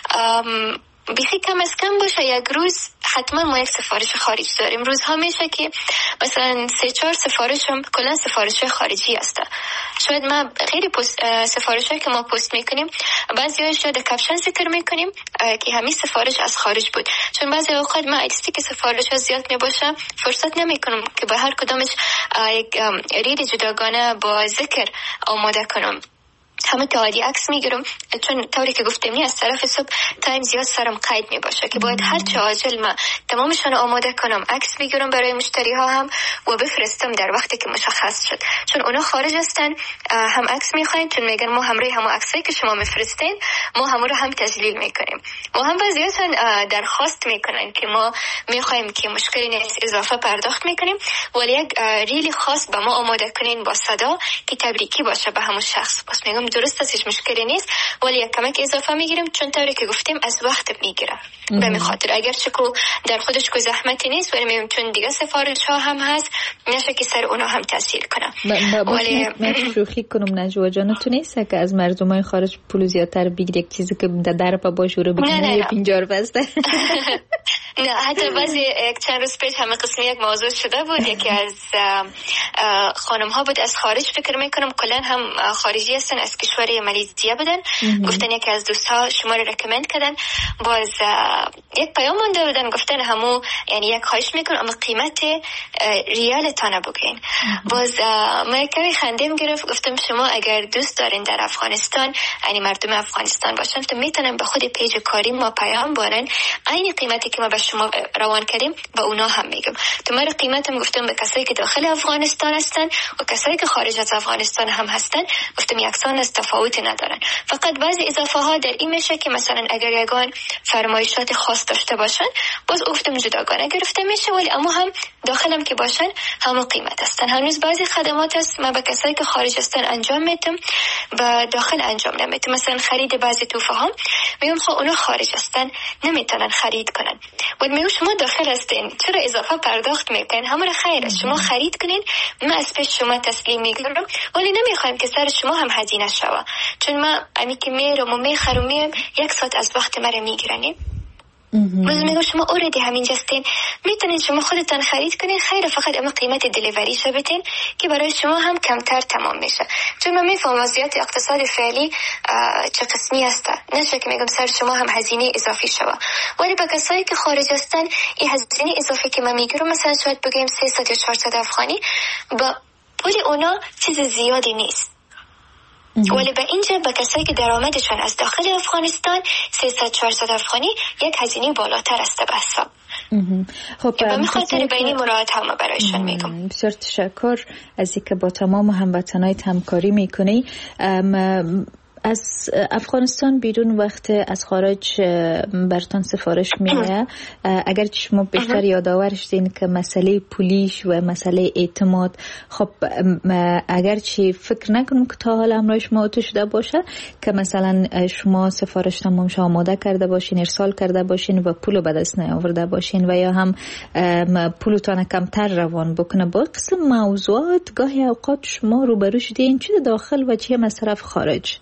بیخی کم از کم باشه یک روز حتما ما یک سفارش خارج داریم. روزها میشه که مثلا 3-4 سفارشم کلا سفارش خارجی هسته. شاید ما خیلی سفارشایی که ما پست میکنیم بعضی‌هاش در کپشن ذکر میکنیم که همین سفارش از خارج بود، چون بعضی اوقات ما ایدستی که سفارش ها زیاد میباشه فرصت نمیکنم که به هر کدامش یک ریل جداگانه با ذکر آماده کنم. همه تعادی عکس میگیرم چون طوری که گفتم نی از طرف صبح تایم زیاد سرم قید میباشه که باید هر چه عاجل ما تمامشون آماده کنم، عکس میگیرم برای مشتری ها هم و بفرستم در وقتی که مشخص شد، چون اونا خارج هستن هم عکس میخواین، چون میگن ما همراه هم عکسایی که شما میفرستین ما همون رو هم تسجیل میکنیم و هم بعضیاتون درخواست میکنن که ما میخوایم که مشکلی نیست اضافه پرداخت میکنیم ولی یک ریلی خاص به ما آماده کنین با صدا که تبریکی باشه به همون شخص. پس میگم درست است، هیچ مشکلی نیست ولی یک کمک اضافه میگیریم چون طوری که گفتیم از وقت میگیره. به می خاطر اگر چکو در خودش کو زحمتی نیست ولی میگم چون دیگه سفارش ها هم هست نشه که سر اونا هم تاثیر کنه. ولی من شوخی کنم نجوا جان تو نیست که از مردمای خارج پول زیادتر بگیری یک چیزی که در پا باش رو بگیری پینجار بسته. نه حتی بعضی یک چند روز پیش همه قسم یک موضوع شده بود، یکی از خانم ها بود از خارج فکر میکنم کلن هم خارجی هستن از کشور مالزی بودن، گفتن یکی از دوستها شما رو رکمند کردن، باز یک پیام مونده بودن گفتن همو یعنی یک خواهش میکنم اما قیمت ریال تانه بگین. باز من کمی خندیم گرفت، گفتم شما اگر دوست دارین در افغانستان یعنی مردم افغانستان باشن تو میتونن به خود پیج کاری ما پیام بارن عین قیمتی که ما به شما روان کردیم به اونا هم میگم. تو من قیمتم گفتم به کسایی که داخل افغانستان هستن و کسایی که خارج از افغانستان هم هستن گفتم یکسان از تفاوتی ندارن، فقط بعضی اضافه ها در این میشه که مثلا اگر یگان فرمایشات خاص داشته باشن باز گفتم جداگانه گرفته میشه ولی اما هم داخلم که باشن همون قیمت هستن. هنوز بعضی خدمات هست من به کسایی که خارج هستن انجام میدم و داخل انجام نمیدم. مثلا خرید بعضی توفه ها میگم خب اونا خارج هستن نمیتونن خرید کنن ولی میگم شما داخل هستین چرا اضافه پرداخت میکنین؟ همون خیر است شما خرید کنین من از پیش شما تسلیم میگیرم ولی نمیخوام که سر شما هم هزینه شوه، چون من امی که میرم و میخرم میام یک ساعت از وقت مرا میگیرنیم. میگم شما اوردی همینجا هستین میتونین شما خودتان خرید کنین خیر، فقط اما قیمت دلیوری شو بدین که برای شما هم کمتر تمام میشه، چون من میفهم وضعیت اقتصادی فعلی چه قسمی هسته، نشه که میگم سر شما هم هزینه اضافی شوه ولی به کسایی که خارج هستن این هزینه اضافی که من میگیرم مثلا شاید بگیم 300 یا 400 افغانی با پول اونا چیز زیادی نیست ولی به اینجا به کسایی که درآمدشان از داخل افغانستان 300-400 افغانی یک هزینه بالاتر است به حساب. خب به خاطر بینی مراعات هم برایشان میگم. بسیار تشکر از اینکه با تمام هموطنایت همکاری میکنی. از افغانستان بیرون وقت از خارج برتان سفارش میاد، اگر شما بیشتر یادآورش دین که مسئله پولیش و مسئله اعتماد، خب اگر چی فکر نکنم که تا حالا همراه شما تو شده باشه که مثلا شما سفارش تمامش آماده کرده باشین، ارسال کرده باشین و پولو به دست نیاورده باشین و یا هم پولتان کمتر روان بکنه. با قسم موضوعات گاهی اوقات شما روبرو شدین چه داخل و چه از طرف خارج؟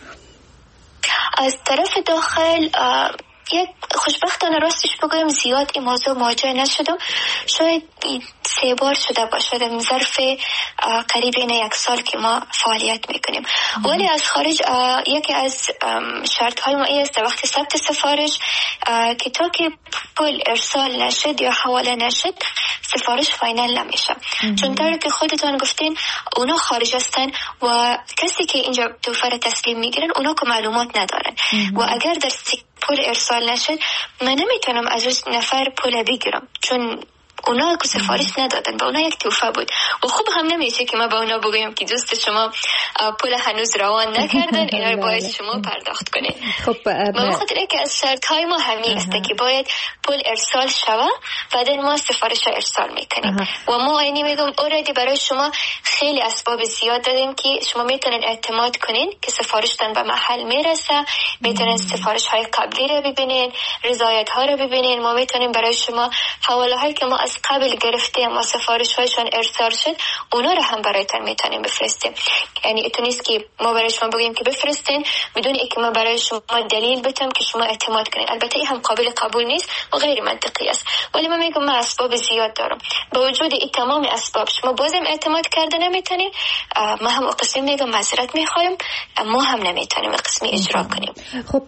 از طرف داخل یک خوشبختانه راستش بگویم زیاد این موضوع مواجه نشدم. شاید 3 بار شده باشه در ظرف قریب یک سال که ما فعالیت میکنیم. ولی از خارج یکی از شرط های ما است در وقت ثبت سفارش که تا که پول ارسال نشد یا حواله نشد سفارش فاینال نمیشه. چون طوری که خودتان گفتین اونا خارج هستن و کسی که اینجا توفه را تسلیم میگیرن اونا که معلومات ندارن و اگر در پول ارسال نشد من نمیتونم از اون نفر پول بگیرم چون اونا که سفارش ندادن، با اونا یک توفه بود و خوب هم نمیشه که ما با اونا بگویم که دوست شما پول هنوز روان نکردن اینا رو باید شما پرداخت کنید. خب به خاطر اینکه از شرط های ما همین است که باید پول ارسال شود بعد ما سفارش رو ارسال میکنیم و ما اینی میگم اوردی برای شما خیلی اسباب زیاد دادیم که شما میتونین اعتماد کنین که سفارشتان به محل میرسه، میتونین سفارش های قبلی رو ببینین، رضایت ها رو ببینین. ما میتونیم برای شما حواله هایی که ما از قبل گرفتیم و سفارش هایشان ارسال شد اونا رو هم برایتان میتونیم بفرستیم. یعنی اتو نیست که ما برای شما بگیم که بفرستین بدون اینکه ما برای شما دلیل بدم که شما اعتماد کنین. البته این هم قابل قبول نیست و غیر منطقی است، ولی من میگم من اسباب زیاد دارم. با وجود این تمام اسباب شما بازم اعتماد کرده نمیتونین، ما هم قسمی میگم معذرت میخوایم، ما هم نمیتونیم قسمی اجرا کنیم. خب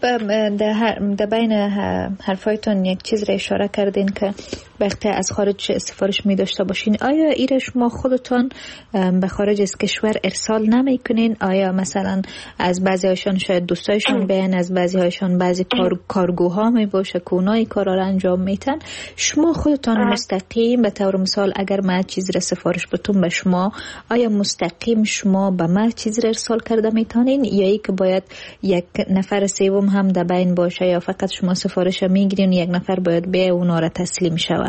در بین حرفایتون یک چیز را اشاره کردین که وقتی از خارج سفارش می داشته باشین، آیا ایره شما خودتان به خارج از کشور ارسال نمی کنین؟ آیا مثلا از بعضی هایشان شاید دوستایشان بیان، از بعضی هایشان بعضی کارگوها می باشه که اونایی کارا را انجام میتن، شما خودتان مستقیم به طور مثال اگر ما چیز را سفارش بتون به شما، آیا مستقیم شما به ما چیز را ارسال کرده میتونین یا ای که باید یک نفر سوم هم در بین باشه یا فقط شما سفارش میگیرین یک نفر باید به اونا را تسلیم شوه؟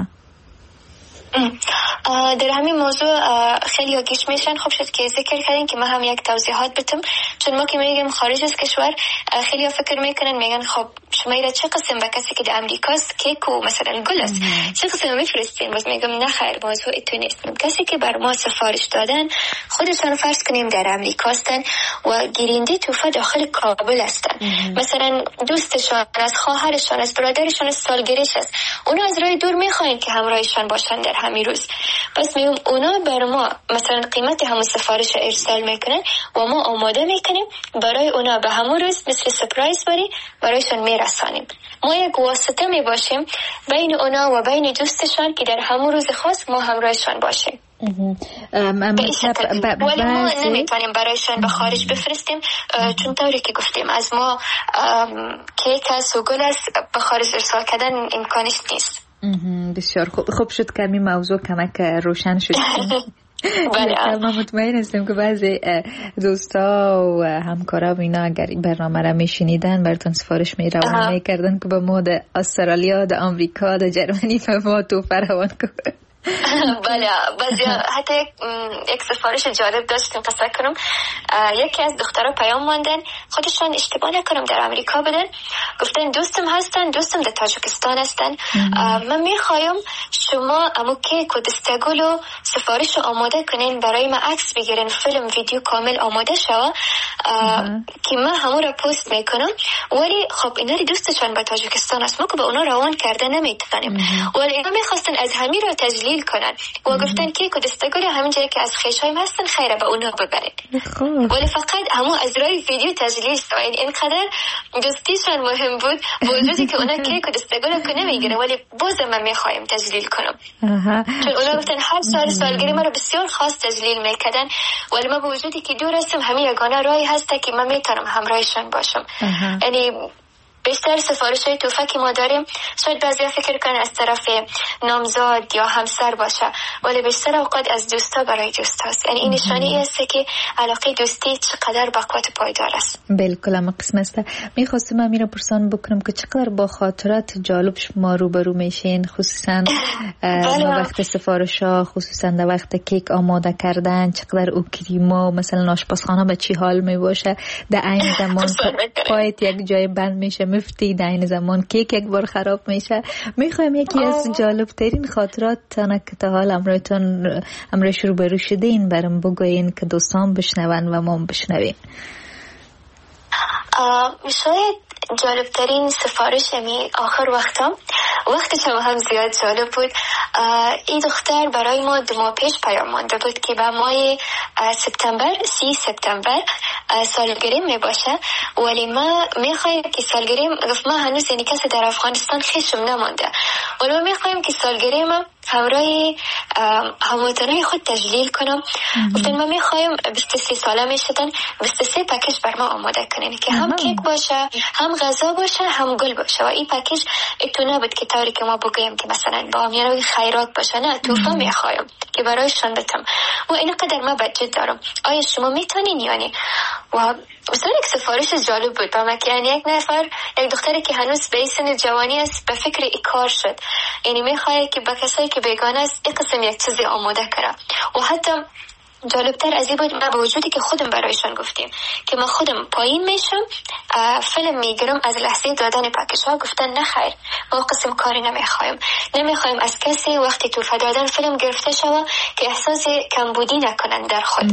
در همین موضوع خیلی گیش میشن. خوب شد که ذکر کردین که ما هم یک توضیحات بتم، چون ما که میگیم خارج از کشور خیلی فکر میکنن میگن خب شما ایره چه قسم به کسی که در امریکاست کیک و مثلا گل است چه قسم میفرستین؟ باز میگم نه خیر، موضوع ایتو نیست. کسی که بر ما سفارش دادن خودشان فرض کنیم در امریکا هستن و گیرنده توفه داخل کابل هستن، مثلا دوستشان، از خواهرشان، از برادرشان سالگریش است، اونا از راه دور میخواین که همراهشان باشن در همین روز. پس میگم اونا بر ما مثلا قیمت همون سفارش ارسال میکنن و ما آماده میکنیم برای اونا به همون روز مثل سپرایز برایشان میرسانیم. ما یک واسطه میباشیم بین اونا و بین دوستشان که در همون روز خاص ما همراهشان باشیم. ولی ما نمیتونیم برایشان به خارج بفرستیم چون طوری که گفتیم از ما کیک است و گل است به خارج ارسال کردن امکانش نیست. بسیار خوب شد که این موضوع کمک روشن شد. من مطمئن هستم که بعضی دوستا و همکارا و اینا اگر برنامه را میشنیدن براتون سفارش میروان میکردن که به مود استرالیا، د آمریکا، د جرمنی و ما تو فراوان کنن. بله، بعضی حتی یک سفارش جالب داشتیم قصه کنم. یکی از دخترها پیام ماندن خودشان اشتباه نکنم در امریکا بدن، گفتن دوستم هستن، دوستم در تاجیکستان هستن، من میخوایم شما امو کیک و دستگل و سفارش آماده کنین برای من عکس بگیرین، فیلم ویدیو کامل آماده شوه که من همون را پست میکنم. ولی خب اینا دوستشان به تاجیکستان است، ما که به اونا روان کرده نمیتونیم، ولی اینا میخواستن از همین را تجلیل کنن و گفتن کیک و دستگل همین جایی که از خیشایم هستن خیره به اونا ببرین. ولی فقط همون از رای ویدیو تجلیل شد. این اینقدر دوستیشان مهم بود وجودی که اونا کیک و دستگل کنه میگیره ولی باز من میخوایم تجلیل کنم. چون اونا گفتن هر سالگیری ما رو بسیار خاص تجلیل میکردن ولی ما با وجودی که دور هستم همین یگانه راهی هست که من میتونم همراهشان باشم. یعنی بیشتر سفارش‌های توفه که ما داریم شاید بعضیا فکر کنن از طرف نامزاد یا همسر باشه، ولی بیشتر اوقات از دوستا برای دوستاست. یعنی این نشانه است که علاقه دوستی چقدر با قوت پایدار است. بالکل هم قسم است. میخواستم امیر پرسان بکنم که چقدر با خاطرات جالب شما روبرو میشین، خصوصا در وقت سفارش‌ها، خصوصا در وقت کیک آماده کردن، چقدر او کریما مثلا آشپزخانه به چی حال می باشه، در عین زمان پایت یک جای بند میشه مفتی، در عین زمان کیک یک بار خراب میشه. میخوایم یکی از جالب ترین خاطرات که تا حال امروز روبرو شدین برام بگوین که دوستان بشنون و ما بشنویم. شاید جالب ترین سفارش می آخر وقتی هم زیاد جالب بود. این دختر برای ما 2 ماه پیش پیام مانده بود که به ماه سپتامبر 30 سپتامبر سالگریم می باشه، ولی ما میخوایم که سالگریم، گفت ما هنوز یعنی کسی در افغانستان خیشم نمانده، ولی ما میخوایم که سالگریم همراه هموطنای خود تجلیل کنم. گفتن ما میخوایم 23 ساله میشدن 23 پکیج بر ما آماده کنین که هم کیک باشه، هم غذا باشه، هم گل باشه. و این پکیج اتو نبود که طوری که ما بگویم که مثلا با هم یه خیرات باشه، نه، توفه میخوایم که برایشان بتم. و اینقدر ما بجد دارم، آیا شما میتونین؟ یعنی و مثلا یک سفارش جالب بود با ما که یعنی یک نفر، یک دختری که هنوز به سن جوانی است به فکر این کار شد، یعنی میخواد که با کسایی که بیگانه است این قسم یک چیزی آماده کنه. و حتی جالبتر از این بود ما با وجودی که خودم برایشان گفتیم که ما خودم پایین میشم فیلم میگیرم از لحظه دادن پکیج ها، گفتن نه خیر، ما قسم کاری نمیخوایم از کسی وقتی توفه دادن فیلم گرفته شوه که احساس کمبودی نکنن در خود.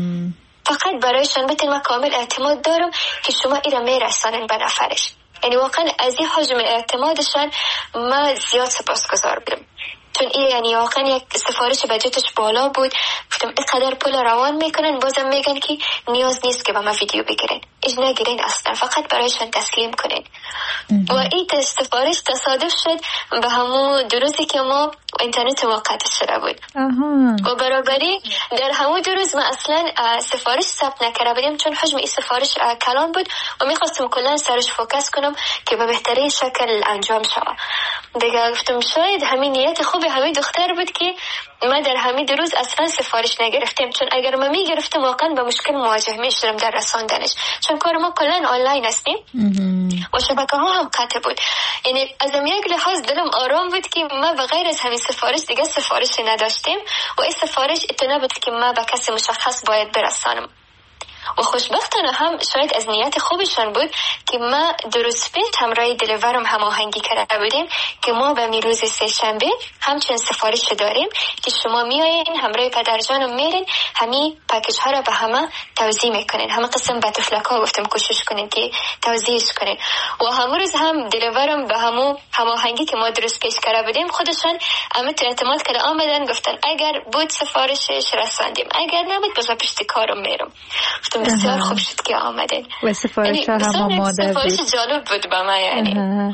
فقط برایشان بتین ما کامل اعتماد دارم که شما ایرا میرسانن به نفرش. یعنی واقعا از این حجم اعتمادشان ما زیاد سپاسگزار بودم، چون این یعنی واقعا یک سفارش بجتش بالا بود. گفتم اینقدر پول روان میکنن بازم میگن که نیاز نیست که با ما ویدیو بگیرین، ایش نگیرین اصلا، فقط برایشان تسلیم کنین. و این سفارش تصادف شد به همون 2 روزی که ما اینترنت موقت شده بود. و برابری در همون 2 روز ما اصلا سفارش ثبت نکرده بودیم، چون حجم این سفارش کلان بود و میخواستم کلا سرش فوکس کنم که به بهترین شکل انجام شود. دیگه گفتم شاید همین نیت خوب همین دختر بود که ما در همین 2 روز اصلا سفارش نگرفتیم، چون اگر ما میگرفتم واقعا با مشکل مواجه میشدم در رساندنش، چون کار ما کلا آنلاین هستیم و شبکه ها هم قطع بود. یعنی از یک لحاظ دلم آرام بود که ما بغیر از همین سفارش دیگه سفارشی نداشتیم و این سفارش اتنا بود که ما به کسی مشخص باید برسانم. و خوشبختانه هم شاید از نیت خوبشان بود که ما 2 روز پیش همراه دلیورم هماهنگی کرده بودیم که ما به روز 3 شنبه همچنین سفارش داریم که شما میایین همراه پدرجانم میرین همین پکیج ها را به همه توزیع میکنین، همه قسم به تفلکا گفتم کوشش کنین که توزیعش کنین. و همون روز هم دلیورم به همون هماهنگی که ما درست پیش کرده بودیم خودشان امت اعتماد کرده آمدن، گفتن اگر بود سفارشش رساندیم، اگر نبود باز پشت کارم میرم. بسیار خوب شد که آمدین و سفارش ها هم آماده بود. سفارش جالب بود با من. یعنی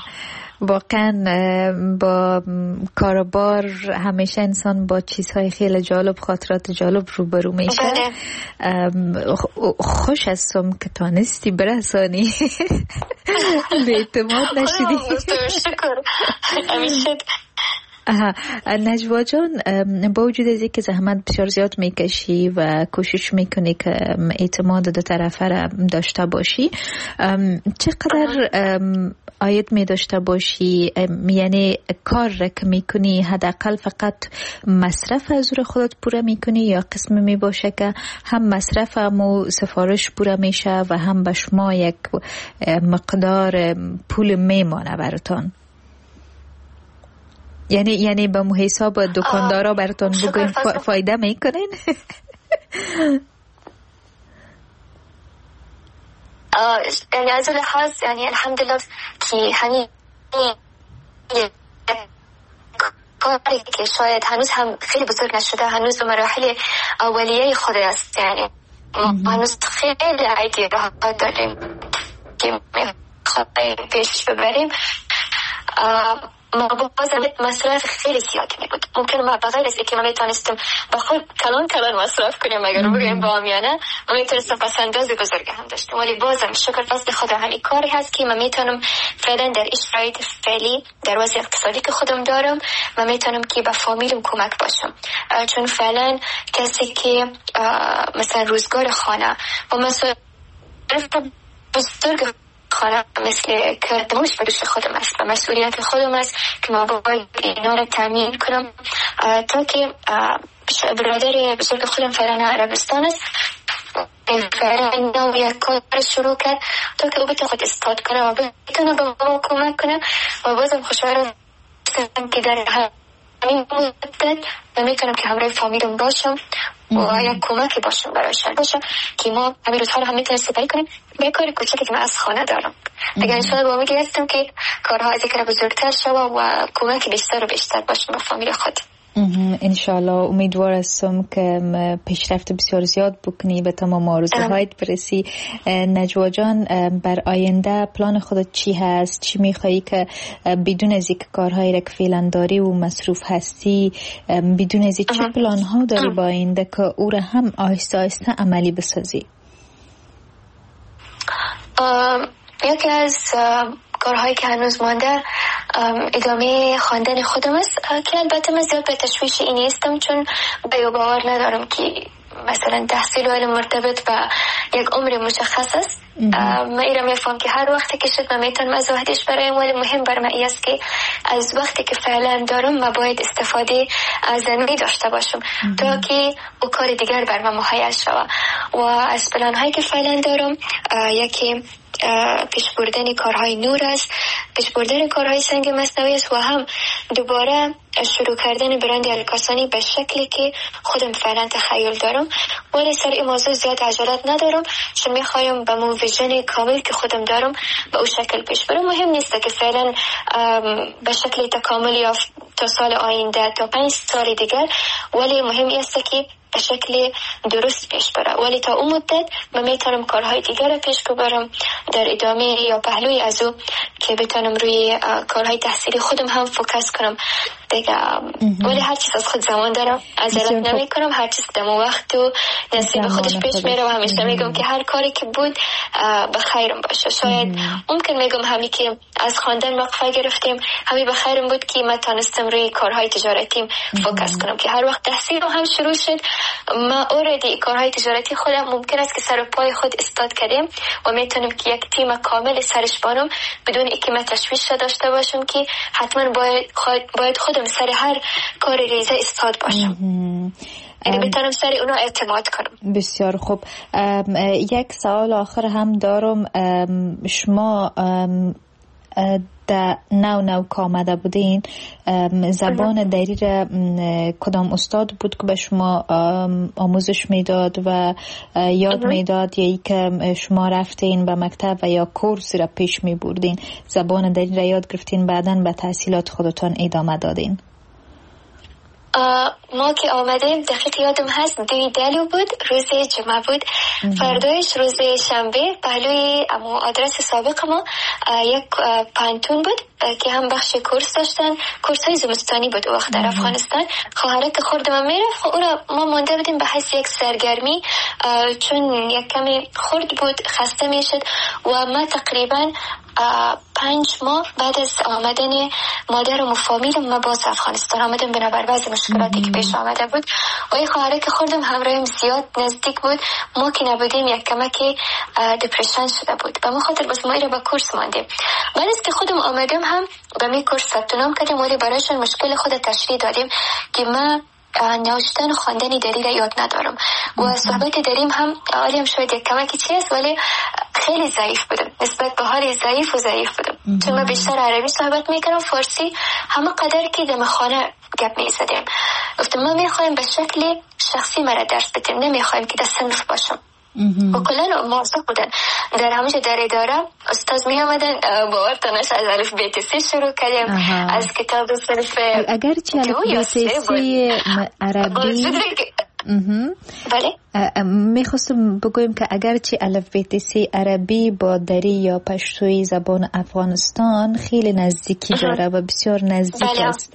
واقعا با کاروبار همیشه انسان با چیزهای خیلی جالب، خاطرات جالب روبرو میشه. خوش هستم که تانستی برسانی به اعتماد نشدی. شکر همیشه. نجوا جان، با وجود از اینکه زحمت بسیار زیاد میکشی و کوشش میکنی که اعتماد 2 طرفه را داشته باشی، چقدر عاید می داشته باشی؟ یعنی کار را که میکنی حداقل فقط مصرف از روی خودت پوره میکنی یا قسم می باشه که هم مصرف هم سفارش پوره میشه و هم به شما یک مقدار پول میمانه براتون؟ یعنی به حساب دکاندارا براتون بگوین فایده میکنین؟ یعنی از لحاظ یعنی الحمدلله که همین کاری که شاید هنوز هم خیلی بزرگ نشده، هنوز به مراحل اولیه خود است، یعنی هنوز خیلی ایده ها داریم که میخوایم پیش ببریم. ما بازم مصرف خیلی زیادی می بود. ممکن ما بغیر از اینکه ما میتونستیم با خود کلان مصرف کنیم اگر بگیم با میانه ما میتونستیم پس اندازی بزرگ هم داشتیم، ولی بازم شکر فضل خدا همین کاری هست که من میتونم فعلا در این شرایط فعلی در وضع اقتصادی که خودم دارم و میتونم که به فامیلم کمک باشم، چون فعلا کسی که مثلا روزگار خانه و مثلا بزرگ خانه مثل که دموش بدوش خودم است و مسئولیت خودم است که ما باید اینا رو تامین کنم تا که برادر بزرگ خودم فعلا عربستان است، فعلا نو یک کار شروع کرد تا که او بتونه خود استاد کنه و بتونه به ما کمک کنه و بازم خوشحالم که در همین مدت و میتونم که همراه فامیلم باشم و یک کمکی باشم برایشان باشم که ما همین روزها رو هم میتونیم سپری کنیم به کار کوچکی که من از خانه دارم. دیگه انشاءالله با امیدی هستم که کارها از یک بزرگتر شود و کمک بیشتر و بیشتر باشم به فامیل خود. انشالله امیدوار هستم که پیشرفت بسیار زیاد بکنی به تمام آرزوهایت برسی. نجوا جان، بر آینده پلان خودت چی هست؟ چی میخوایی که بدون از اینکه کارهایی را که فعلا داری و مصروف هستی بدون از چه پلان ها داری با آینده که او را هم آهسته آهسته عملی بسازی؟ یکی از کارهایی که هنوز مانده ادامه خواندن خودم است که البته من زیاد به تشویش این نیستم، چون باور ندارم که مثلا تحصیل و علم مرتبط با یک عمر مشخص است. من ایرا میفهم که هر وقتی که شد من میتونم از وحدش برایم، ولی مهم بر من است که از وقتی که فعلا دارم من باید استفاده از زمینی داشته باشم تا که او کار دیگر بر من مهیا شود. و از پلان هایی که فعلا دارم یکی پیش بردن کارهای نور است، پیش بردن کارهای سنگ مصنوعی است و هم دوباره شروع کردن برند الکاسانی به شکلی که خودم فعلا تخیل دارم، ولی سر این موضوع زیاد عجلت ندارم چون میخوایم به مو ویژن کامل که خودم دارم به او شکل پیش برم. مهم نیست که فعلا به شکل تکامل یا تا سال آینده تا 5 سال دیگر، ولی مهم است که به شکل درست پیش بره، ولی تا اون مدت من میتونم کارهای دیگر رو پیش ببرم در ادامه یا پهلوی از او که بتونم روی کارهای تحصیلی خودم هم فوکس کنم دیگه. ولی هر چیز از خود زمان دارم، عجلت نمی کنم، هر چیز دم و وقت و نصیب خودش پیش میره و همیشه میگم که هر کاری که بود به خیرم باشه. شاید ممکن میگم همین که از خواندن وقفه گرفتیم همین به خیرم بود که من تونستم روی کارهای تجارتیم فوکس کنم که هر وقت تحصیل هم شروع شد ما اوردی کارهای تجارتی خودم ممکن است که سر و پای خود استاد کردیم و میتونم که یک تیم کامل سرش بانم بدون اینکه من تشویش داشته باشم که حتما باید خودم سر هر کار ریزه استاد باشم، یعنی بتونم سر اونا اعتماد کنم. بسیار خوب. یک سوال آخر هم دارم. شما در نو که آمده بودین زبان دری را کدام استاد بود که به شما آموزش میداد و یاد میداد، یا ای که شما رفتین به مکتب و یا کورس را پیش می بردین زبان دری را یاد گرفتین بعداً به تحصیلات خودتان ادامه دادین؟ ما که آمدیم دقیق یادم هست 2 دلو بود، روز جمعه بود، فردایش روز شنبه پهلوی آدرس سابق ما یک پانتون بود که هم بخش کورس داشتن، کورس های زمستانی بود وقت در افغانستان. خواهره که خوردم میرفت اون ما مونده بودیم به حیث یک سرگرمی چون یک کمی خورد بود خسته میشد و ما تقریبا 5 ماه بعد از آمدن مادرم و فامیلم ما باز افغانستان آمدم بنابر بعضی مشکلاتی که پیش آمده بود و این خواهره که خوردم همراهیم زیاد نزدیک بود، ما که نبودیم یک کمکی دپرشن شده بود و ما خاطر بس ما ایره با کورس ماندیم. بعد از که خودم آمدم هم به می کورس ثبت نام کردیم ولی برایشون مشکل خود تشریح دادیم که ما نوشتن و خواندن دری را یاد ندارم و صحبت دریم هم عالیم شاید یک کمکی چیست ولی خیلی ضعیف بودم، نسبت به حال ضعیف بودم چون من بیشتر عربی صحبت میکنم، فارسی همه قدر که دم خانه گپ میزدیم. گفتم ما میخوایم به شکل شخصی مرا درس بدیم، نمیخوایم که در صنف باشم و کلن موافق بودن. در همونجا در اداره استاد می آمدن باورتانش از الف بیتسی شروع کردیم از کتاب صنف اگر چی الف بیتسی عربی بله. میخواستم بگویم که اگرچه الفبای عربی با دری یا پشتوی زبان افغانستان خیلی نزدیکی داره و بسیار نزدیک است،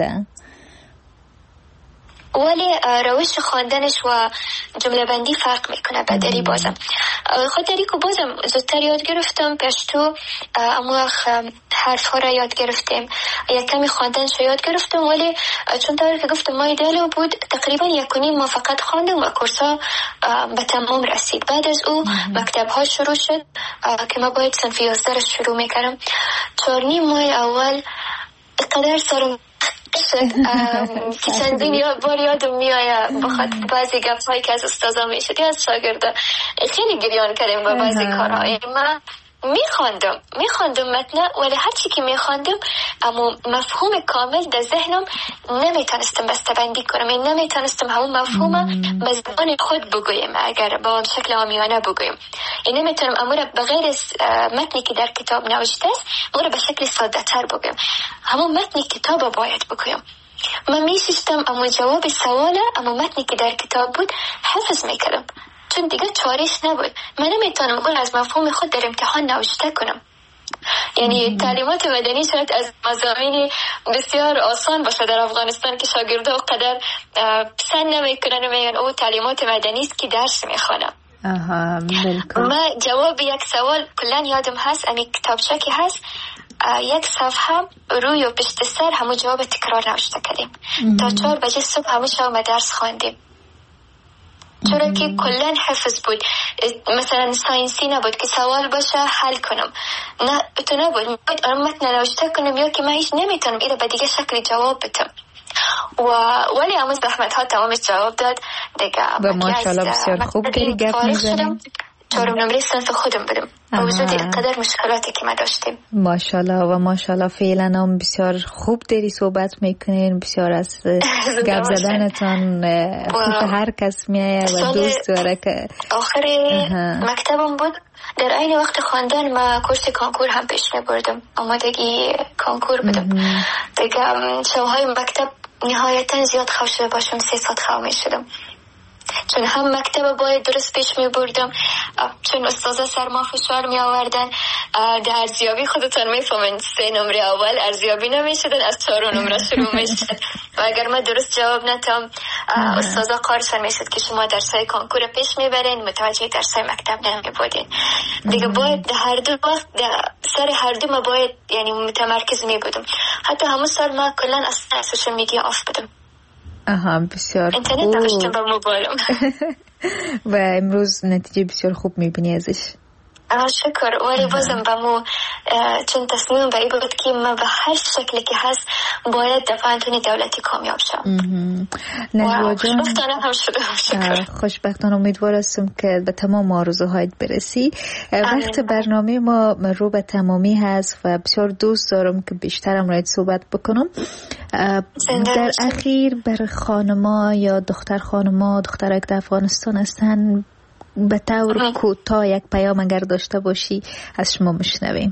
ولی روش خواندنش و جمله بندی فرق میکنه. بدری بازم خاطری که بازم زودتر یاد گرفتم پشتو، اما حرف ها را یاد گرفتیم، یک کمی خواندنش یاد گرفتم، ولی چون طوری که گفتم ما ایدالو بود تقریبا 1.5 ماه فقط خواندم و کورسا به تمام رسید. بعد از او مکتب ها شروع شد که ما باید صنف 11 را شروع میکردم. 4.5 ماه اول قدر سرم که چندین بار یادم میآید بخاطر بعضی گپ هایی که از استادا میشد یا از شاگردا خیلی گریان کردیم با بعضی کارهای. من میخواندم متن، ولی هر چی که میخواندم اما مفهوم کامل در ذهنم نمیتونستم بسته‌بندی کنم، یعنی نمیتونستم همون مفهوم به زبان خود بگویم، اگر با شکل عامیانه بگویم. یعنی نمیتونم امور بغیر متنی که در کتاب نوشته است امور به شکل ساده تر بگویم، همون متنی کتاب باید بگویم. من میشستم اما جواب سواله اما متنی که در کتاب بود حفظ میکردم، چون دیگه چارش نبود. من نمیتونم اون از مفهوم خود در امتحان نوشته کنم. یعنی تعلیمات مدنی شاید از مضامین بسیار آسان باشه در افغانستان که شاگردا قدر پسند نمیکنن و میگن او تعلیمات مدنی است که درس میخوانم. ما جواب یک سوال کلا یادم هست، امی کتابچه که هست 1 صفحه روی و پشت سر همون جواب تکرار نوشته کردیم تا 4 بجه صبح همون شب درس خواندیم، چرا که کلن حفظ بود. مثلا ساینسی نبود که سوال باشه حل کنم، نه تو نبود باید متن نوشته کنم یا که من هیچ نمیتونم ایره به دیگه شکل جواب بدم. ولی همون زحمت ها تمامش جواب داد دیگه. و ماشاءالله بسیار خوب داری گپ میزنیم. 4 نمره صنف خودم بدم با وجود اینقدر مشکلاتی که ما داشتیم. ماشاءالله و ماشاءالله فعلا هم بسیار خوب داری صحبت میکنین، بسیار از گپ زدنتان خوش هر کس میایه و دوست داره که آخر مکتبم بود. در این وقت خواندن ما کورس کانکور هم پیش میبردم، آمادگی کانکور بدم دیگه. شبهای مکتب نهایتا زیاد خواب شده باشم 3 ساعت خواب میشدم، چون هم مکتب باید درست پیش می بردم، چون استاذا سر ما فشار می آوردن. در ارزیابی خودتان می فهمین 3 نمره اول ارزیابی نمی شدن، از 4 نمره شروع می شد و اگر ما درست جواب ندم استاذا قارشان می شد که شما درسای کانکور پیش می برین متوجه درسای مکتب نمی بودین. دیگه باید هر دو وقت سر هر دو ما باید یعنی متمرکز می بودم. حتی همون سال ما کلن از سوشال میدیا آف بدم. بسیار اینترنت داشتم با موبایلم و امروز نتیجه بسیار خوب میبینی ازش. شکر. ولی بازم با مو چون تصمیم به این بود که من به هر شکلی که هست باید در پانتون دولتی کامیاب شم. نجوا جان خوشبختانه امیدوار هستم که به تمام آرزوهایت برسی. وقت برنامه ما رو به تمامی هست و بسیار دوست دارم که بیشترم راید صحبت بکنم. در اخیر بر خانما یا دختر خانما دخترک در افغانستان هستن به طور کوتاه یک پیام اگر داشته باشی از شما میشنویم.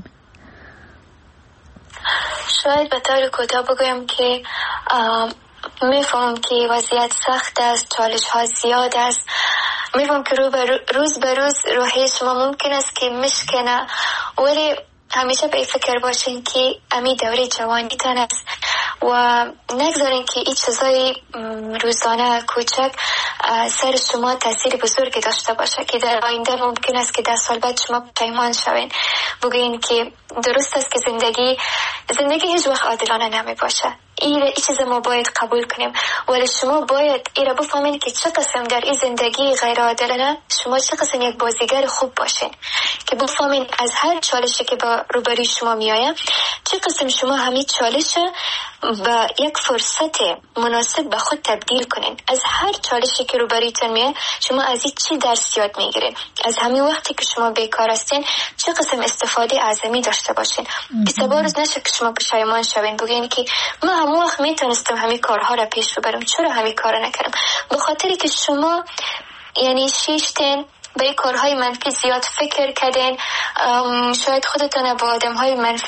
شاید به طور کوتاه بگویم که میفهمم که وضعیت سخت است، چالش ها زیاد است، میفهمم که روز به روز روحی شما ممکن است که مشکنه، ولی همیشه به فکر باشین که امی دوره جوانیتان است و نگذارین که این چیزای روزانه کوچک سر شما تاثیر بزرگی داشته باشه که در آینده ممکن است که 10 سال بعد شما پشیمان شوین. بگوین که درست است که زندگی هیچ وقت عادلانه نمی باشه، این چیز ما باید قبول کنیم، ولی شما باید این را بفهمین که چه قسم در این زندگی غیر عادلانه شما چه قسم یک بازیگر خوب باشین، که بفهمین از هر چالشی که با روبروی شما میآید چه قسم شما همین چالش با یک فرصت مناسب به خود تبدیل کنین. از هر چالشی که روبرویتون میاد شما از این چی درس یاد میگیرین، از همین وقتی که شما بیکار هستین چه قسم استفاده اعظمی داشته باشین که سبا روز نشه که شما پشیمان شوین بگین که من همون وقت میتونستم همین کارها را پیش ببرم، چرا همین کارا نکردم؟ به خاطری که شما یعنی شیشتین به کارهای منفی زیاد فکر کردین، شاید خودتان با آدمهای منفی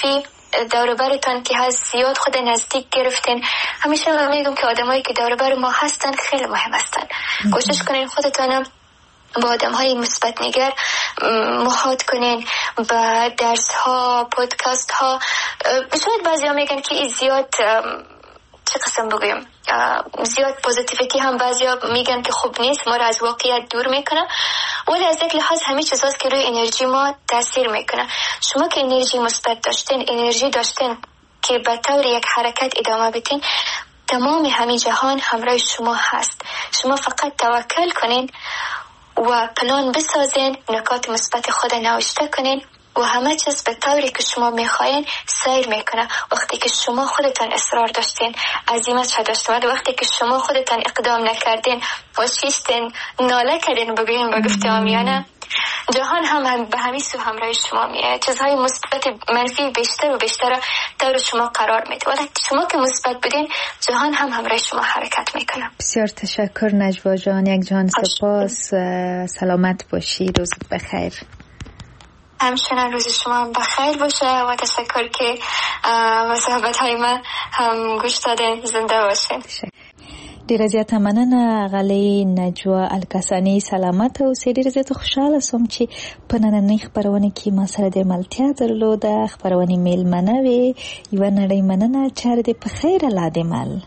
دور و برتان که هست زیاد خود نزدیک گرفتین. همیشه من میگم که آدمایی که دور و بر ما هستن خیلی مهم هستن. کوشش کنین خودتانم با آدم‌های مثبت نگر محاط کنین، با درس‌ها، پادکست‌ها. شاید بعضی‌ها میگن که این زیاد چه قسم بگویم زیاد پوزیتیویتی هم بعضیا میگن که خوب نیست، ما را از واقعیت دور میکنه، ولی از یک لحاظ همه چیزاست که روی انرژی ما تاثیر میکنه. شما که انرژی مثبت داشتین، انرژی داشتین که به طور یک حرکت ادامه بدین، تمام همین جهان همراه شما هست. شما فقط توکل کنین و پلان بسازین، نکات مثبت خود نوشته کنین و همه چیز به طوری که شما میخواین سیر میکنه. وقتی که شما خودتان اصرار داشتین، عزیمت شد داشتین، وقتی که شما خودتان اقدام نکردین و شیشتین ناله کردین بگوین با گفته آمیانه، جهان هم به همین سو همراه شما میاد. چیزهای مثبت منفی بیشتر و بیشتر دور شما قرار میده، ولی شما که مثبت بدین جهان هم همراه شما حرکت میکنه. بسیار تشکر نجوا جان، یک جهان سپاس. سلامت باشی، روزت بخیر. همچنان روز شما بخیر باشه و تشکر که صحبت های من هم گوش دادین. زنده باشین. ډیره زیاته مننه غلې نجوا الکسانی. سلامت اوسې. ډیره زیاته خوشحاله سوم چې په نننۍ خپرونه کې ما سره د ملتیا درلوده. خپرونې میلمنه وې، یوه نړۍ مننه. چاره دې په خیر الله دې مل.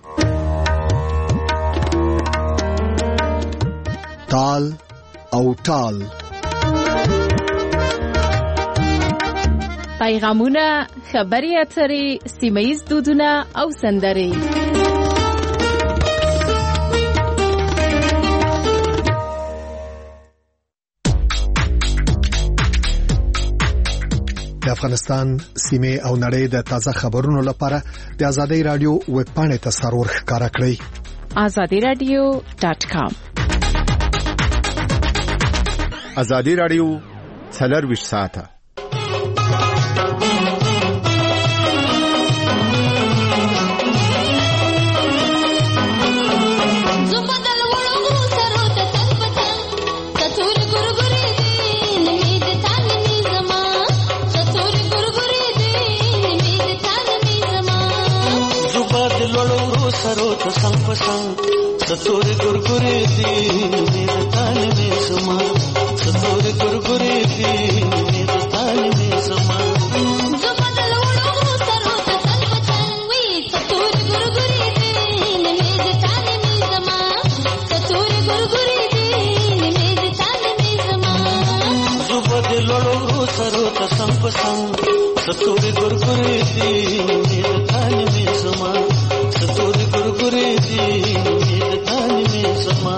تال او ټال، پیغامونه، خبري اترې، سیمه‌ییز دودونه او سندرې. د افغانستان سیمه او نړۍ د تازه خبرونو لپاره د آزادۍ رادیو ویب پاڼې ته سرور ښکارا کړئ. azadiradio.com. آزادۍ رادیو 24 ساعته. سرو ته څنګ په څنګ ستوري ګورګوري دي مې تانه مې سما، ستوري ګورګوري دي مې تانه مې سما. زبدل وړو سرو ته څنګ په څنګ وي ستوري ګورګوري دي مې تانه مې سما، ستوري ګورګوري دي مې تانه مې سما. زبدل وړو سرو ته څنګ په څنګ ستوري ګورګوري دي مې تانه مې سما، ستوري ګورګوري دي مې تانه مې سما.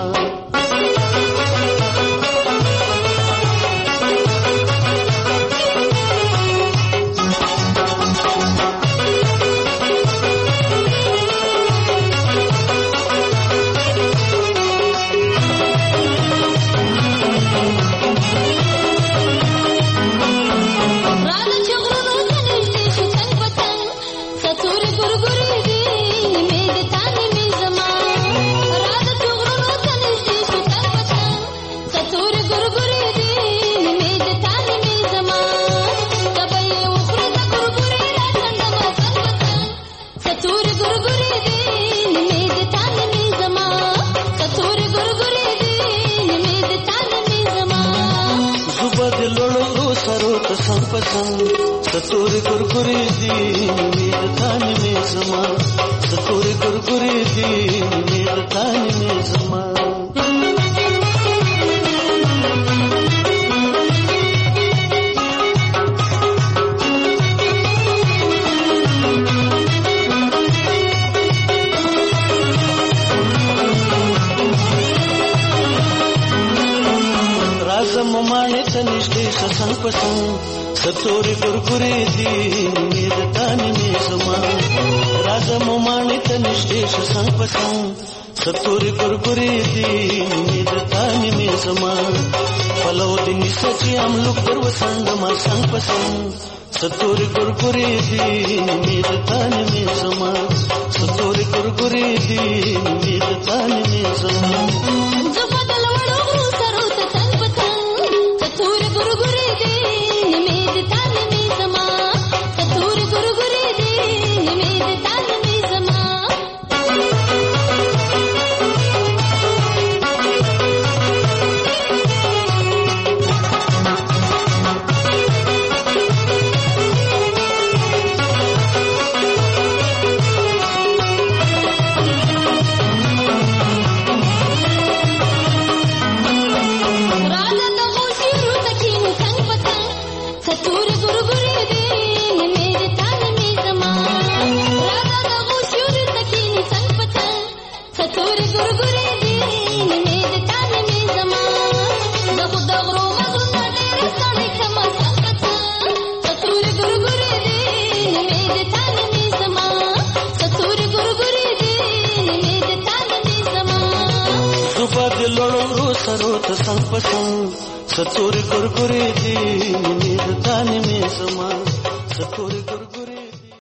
ستوري ګورګوري دي مې تانه مې سما، ستوري ګورګوري دي مې تانه مې سما. رازم مانه تنشته څنګه پسند ستوري ګورګوري دي مې تانه مې سما، رازم مانه تنشته څنګه پسند ستوري ګورګوري دي مې تانه مې سما. پلو دې نسچې ام لوک در وسند ما څنګه پسند ستوري ګورګوري دي مې تانه مې سما، ستوري ګورګوري دي مې تانه مې سما. زبدل وړو سرو ته څنګه پسند ستوري ګورګوري دي مې تانه مې سما، ستوري ګورګوري लड़ो सरो त संग पसंग सतोर गुरगुरे दी नींद ताने में समा सतोर गुरगुरे